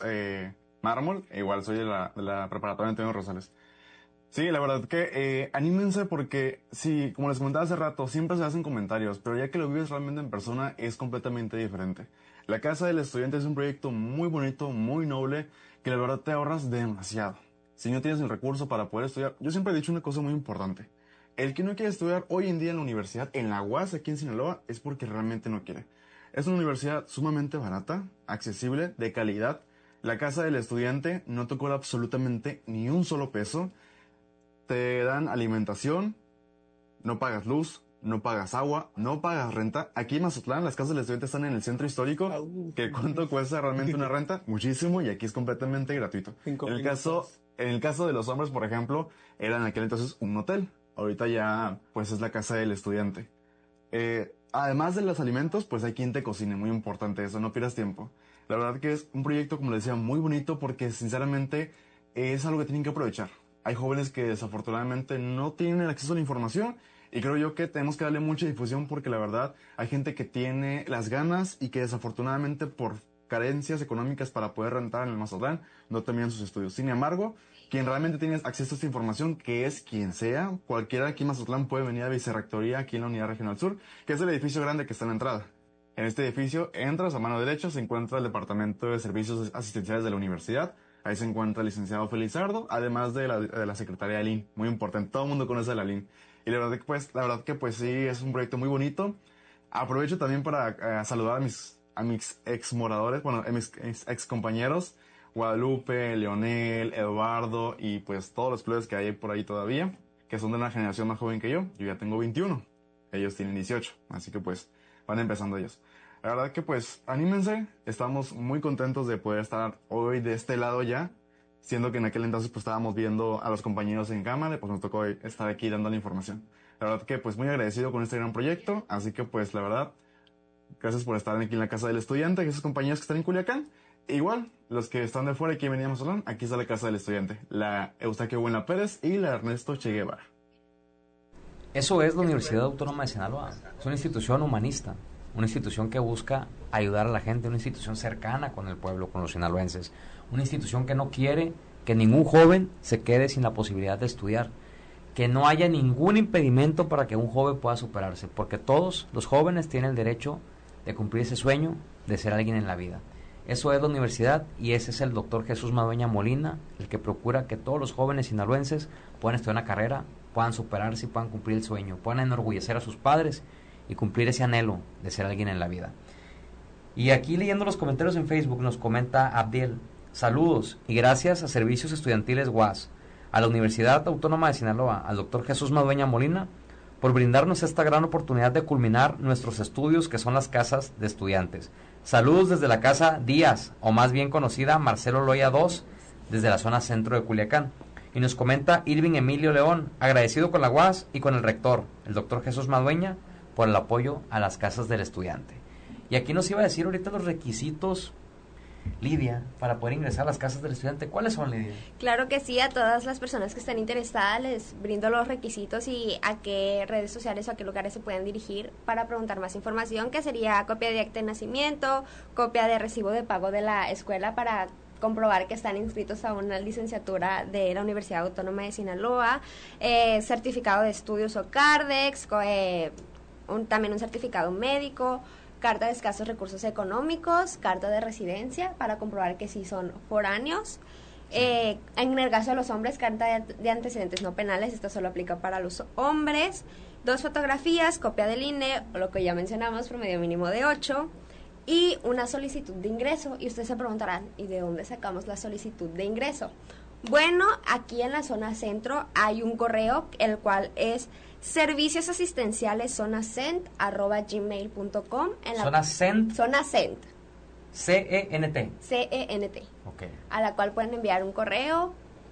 Mármol, igual soy de la preparatoria Antonio Rosales. Sí, la verdad que anímense porque, sí, como les comentaba hace rato, siempre se hacen comentarios, pero ya que lo vives realmente en persona es completamente diferente. La Casa del Estudiante es un proyecto muy bonito, muy noble, que la verdad te ahorras demasiado. Si no tienes el recurso para poder estudiar, yo siempre he dicho una cosa muy importante. El que no quiere estudiar hoy en día en la universidad, en la UAS aquí en Sinaloa, es porque realmente no quiere. Es una universidad sumamente barata, accesible, de calidad. La Casa del Estudiante no te cobra absolutamente ni un solo peso. Te dan alimentación, no pagas luz, no pagas agua, no pagas renta. Aquí en Mazatlán las casas del estudiante están en el centro histórico. ¿Que cuánto cuesta realmente una renta? Muchísimo, y aquí es completamente gratuito. En el caso de los hombres, por ejemplo, era en aquel entonces un hotel. Ahorita ya pues es la Casa del Estudiante. Además de los alimentos, pues hay quien te cocine, muy importante eso, no pierdas tiempo. La verdad que es un proyecto, como les decía, muy bonito porque sinceramente es algo que tienen que aprovechar. Hay jóvenes que desafortunadamente no tienen el acceso a la información y creo yo que tenemos que darle mucha difusión porque la verdad hay gente que tiene las ganas y que desafortunadamente por carencias económicas para poder rentar en el Mazatlán no terminan sus estudios. Sin embargo, quien realmente tiene acceso a esta información, que es quien sea, cualquiera aquí en Mazatlán puede venir a Vicerrectoría aquí en la Unidad Regional Sur, que es el edificio grande que está en la entrada. En este edificio entras, a mano derecha se encuentra el Departamento de Servicios Asistenciales de la Universidad. Ahí se encuentra el licenciado Felizardo, además de la Secretaría de LIN. Muy importante, todo el mundo conoce a la LIN. Y la verdad que sí, es un proyecto muy bonito. Aprovecho también para saludar a mis ex moradores, bueno, a mis ex compañeros, Guadalupe, Leonel, Eduardo y pues todos los plebes que hay por ahí todavía, que son de una generación más joven que yo. Yo ya tengo 21, ellos tienen 18, así que pues van empezando ellos. La verdad que pues anímense, estamos muy contentos de poder estar hoy de este lado ya, siendo que en aquel entonces pues estábamos viendo a los compañeros en cámara, pues nos tocó estar aquí dando la información. La verdad que pues muy agradecido con este gran proyecto, así que pues la verdad, gracias por estar aquí en la Casa del Estudiante, que esos compañeros que están en Culiacán. Igual, los que están de fuera y que veníamos a Mazatlán, aquí está la Casa del Estudiante, la Eustaquio Buena Pérez y la Ernesto Che Guevara. Eso es la Universidad Autónoma de Sinaloa, es una institución humanista. Una institución que busca ayudar a la gente, una institución cercana con el pueblo, con los sinaloenses. Una institución que no quiere que ningún joven se quede sin la posibilidad de estudiar. Que no haya ningún impedimento para que un joven pueda superarse. Porque todos los jóvenes tienen el derecho de cumplir ese sueño de ser alguien en la vida. Eso es la universidad y ese es el doctor Jesús Madueña Molina, el que procura que todos los jóvenes sinaloenses puedan estudiar una carrera, puedan superarse y puedan cumplir el sueño, puedan enorgullecer a sus padres y cumplir ese anhelo de ser alguien en la vida. Y aquí leyendo los comentarios en Facebook nos comenta Abdiel: saludos y gracias a Servicios Estudiantiles UAS, a la Universidad Autónoma de Sinaloa, al doctor Jesús Madueña Molina, por brindarnos esta gran oportunidad de culminar nuestros estudios que son las casas de estudiantes. Saludos desde la Casa Díaz, o más bien conocida Marcelo Loya 2, desde la zona centro de Culiacán. Y nos comenta Irving Emilio León, agradecido con la UAS y con el rector, el doctor Jesús Madueña, por el apoyo a las casas del estudiante. Y aquí nos iba a decir ahorita los requisitos, Lidia, para poder ingresar a las casas del estudiante. ¿Cuáles son, Lidia? Claro que sí, a todas las personas que estén interesadas les brindo los requisitos y a qué redes sociales o a qué lugares se pueden dirigir para preguntar más información, que sería copia de acta de nacimiento, copia de recibo de pago de la escuela para comprobar que están inscritos a una licenciatura de la Universidad Autónoma de Sinaloa, certificado de estudios o CARDEX, también un certificado médico, carta de escasos recursos económicos, carta de residencia para comprobar que sí son foráneos. En el caso de los hombres, carta de antecedentes no penales, esto solo aplica para los hombres, 2 fotografías, copia del INE, lo que ya mencionamos, promedio mínimo de 8, y una solicitud de ingreso. Y ustedes se preguntarán, ¿y de dónde sacamos la solicitud de ingreso? Bueno, aquí en la zona centro hay un correo, el cual es serviciosasistenciales@gmail.com. ¿Zona cent? Zona cent. CENT. CENT. Ok. A la cual pueden enviar un correo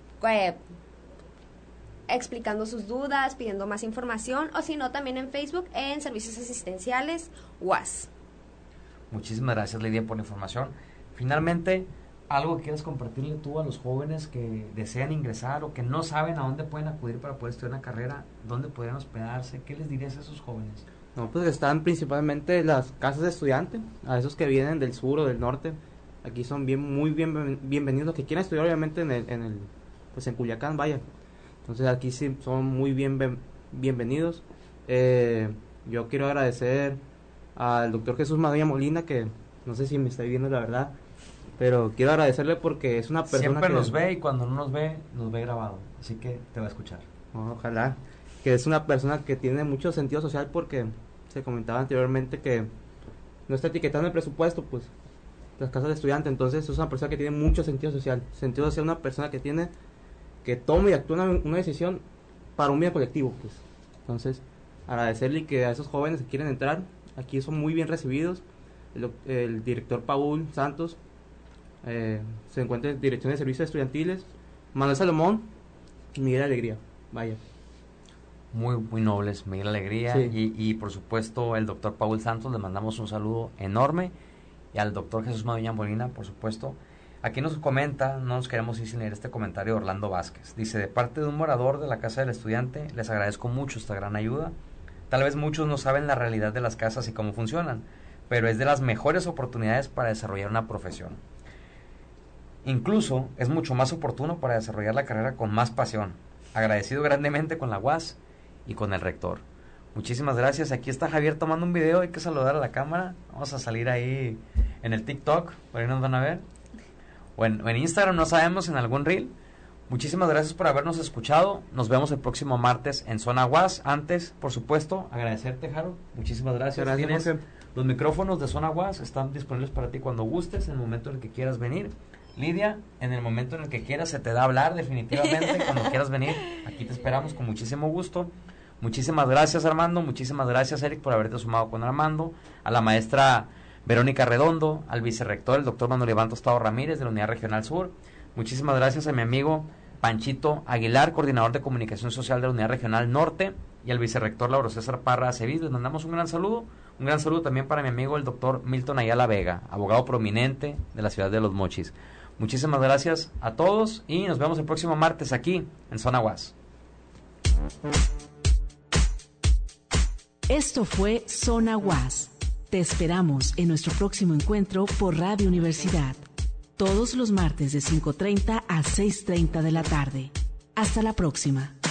explicando sus dudas, pidiendo más información, o si no, también en Facebook, en Servicios Asistenciales UAS. Muchísimas gracias, Lidia, por la información. Finalmente, ¿algo que quieras compartirle tú a los jóvenes que desean ingresar o que no saben a dónde pueden acudir para poder estudiar una carrera? ¿Dónde podrían hospedarse? ¿Qué les dirías a esos jóvenes? No, pues están principalmente las casas de estudiantes, a esos que vienen del sur o del norte. Aquí son muy bienvenidos, los que quieran estudiar obviamente en Culiacán, vaya. Entonces aquí sí son muy bienvenidos. Yo quiero agradecer al doctor Jesús Madoya Molina, que no sé si me está viendo la verdad, pero quiero agradecerle porque es una persona siempre que nos ve, y cuando no nos ve grabado, así que te va a escuchar. Ojalá, que es una persona que tiene mucho sentido social, porque se comentaba anteriormente que no está etiquetando el presupuesto, pues las casas de estudiantes. Entonces es una persona que tiene mucho sentido social, una persona que toma y actúa una decisión para un bien colectivo, pues. Entonces agradecerle, que a esos jóvenes que quieren entrar aquí son muy bien recibidos. El director Paul Santos se encuentra en Dirección de Servicios Estudiantiles, Manuel Salomón y Miguel Alegría, vaya. Muy nobles, Miguel Alegría, sí. y por supuesto el doctor Paul Santos, le mandamos un saludo enorme, y al doctor Jesús Madoya Molina, por supuesto. Aquí nos comenta, no nos queremos ir sin leer este comentario de Orlando Vázquez. Dice: de parte de un morador de la Casa del Estudiante, les agradezco mucho esta gran ayuda. Tal vez muchos no saben la realidad de las casas y cómo funcionan, pero es de las mejores oportunidades para desarrollar una profesión. Incluso es mucho más oportuno para desarrollar la carrera con más pasión. Agradecido grandemente con la UAS y con el rector. Muchísimas gracias. Aquí está Javier tomando un video, hay que saludar a la cámara. Vamos a salir ahí en el TikTok, por ahí nos van a ver. O en Instagram, no sabemos, en algún reel. Muchísimas gracias por habernos escuchado. Nos vemos el próximo martes en Zona UAS. Antes, por supuesto, agradecerte, Jaro. Muchísimas gracias. Los micrófonos de Zona UAS están disponibles para ti cuando gustes, en el momento en el que quieras venir. Lidia, en el momento en el que quieras, se te da a hablar definitivamente. Cuando quieras venir, aquí te esperamos con muchísimo gusto. Muchísimas gracias, Armando. Muchísimas gracias, Eric, por haberte sumado con Armando. A la maestra Verónica Redondo, al vicerrector, el doctor Manuel Iván Tostado Ramírez, de la Unidad Regional Sur. Muchísimas gracias a mi amigo Panchito Aguilar, coordinador de comunicación social de la Unidad Regional Norte, y al vicerrector Lauro César Parra Aceviz. Les mandamos un gran saludo. Un gran saludo también para mi amigo el doctor Milton Ayala Vega, abogado prominente de la ciudad de Los Mochis. Muchísimas gracias a todos y nos vemos el próximo martes aquí en Zona UAS. Esto fue Zona UAS. Te esperamos en nuestro próximo encuentro por Radio Universidad, todos los martes de 5:30 a 6:30 de la tarde. Hasta la próxima.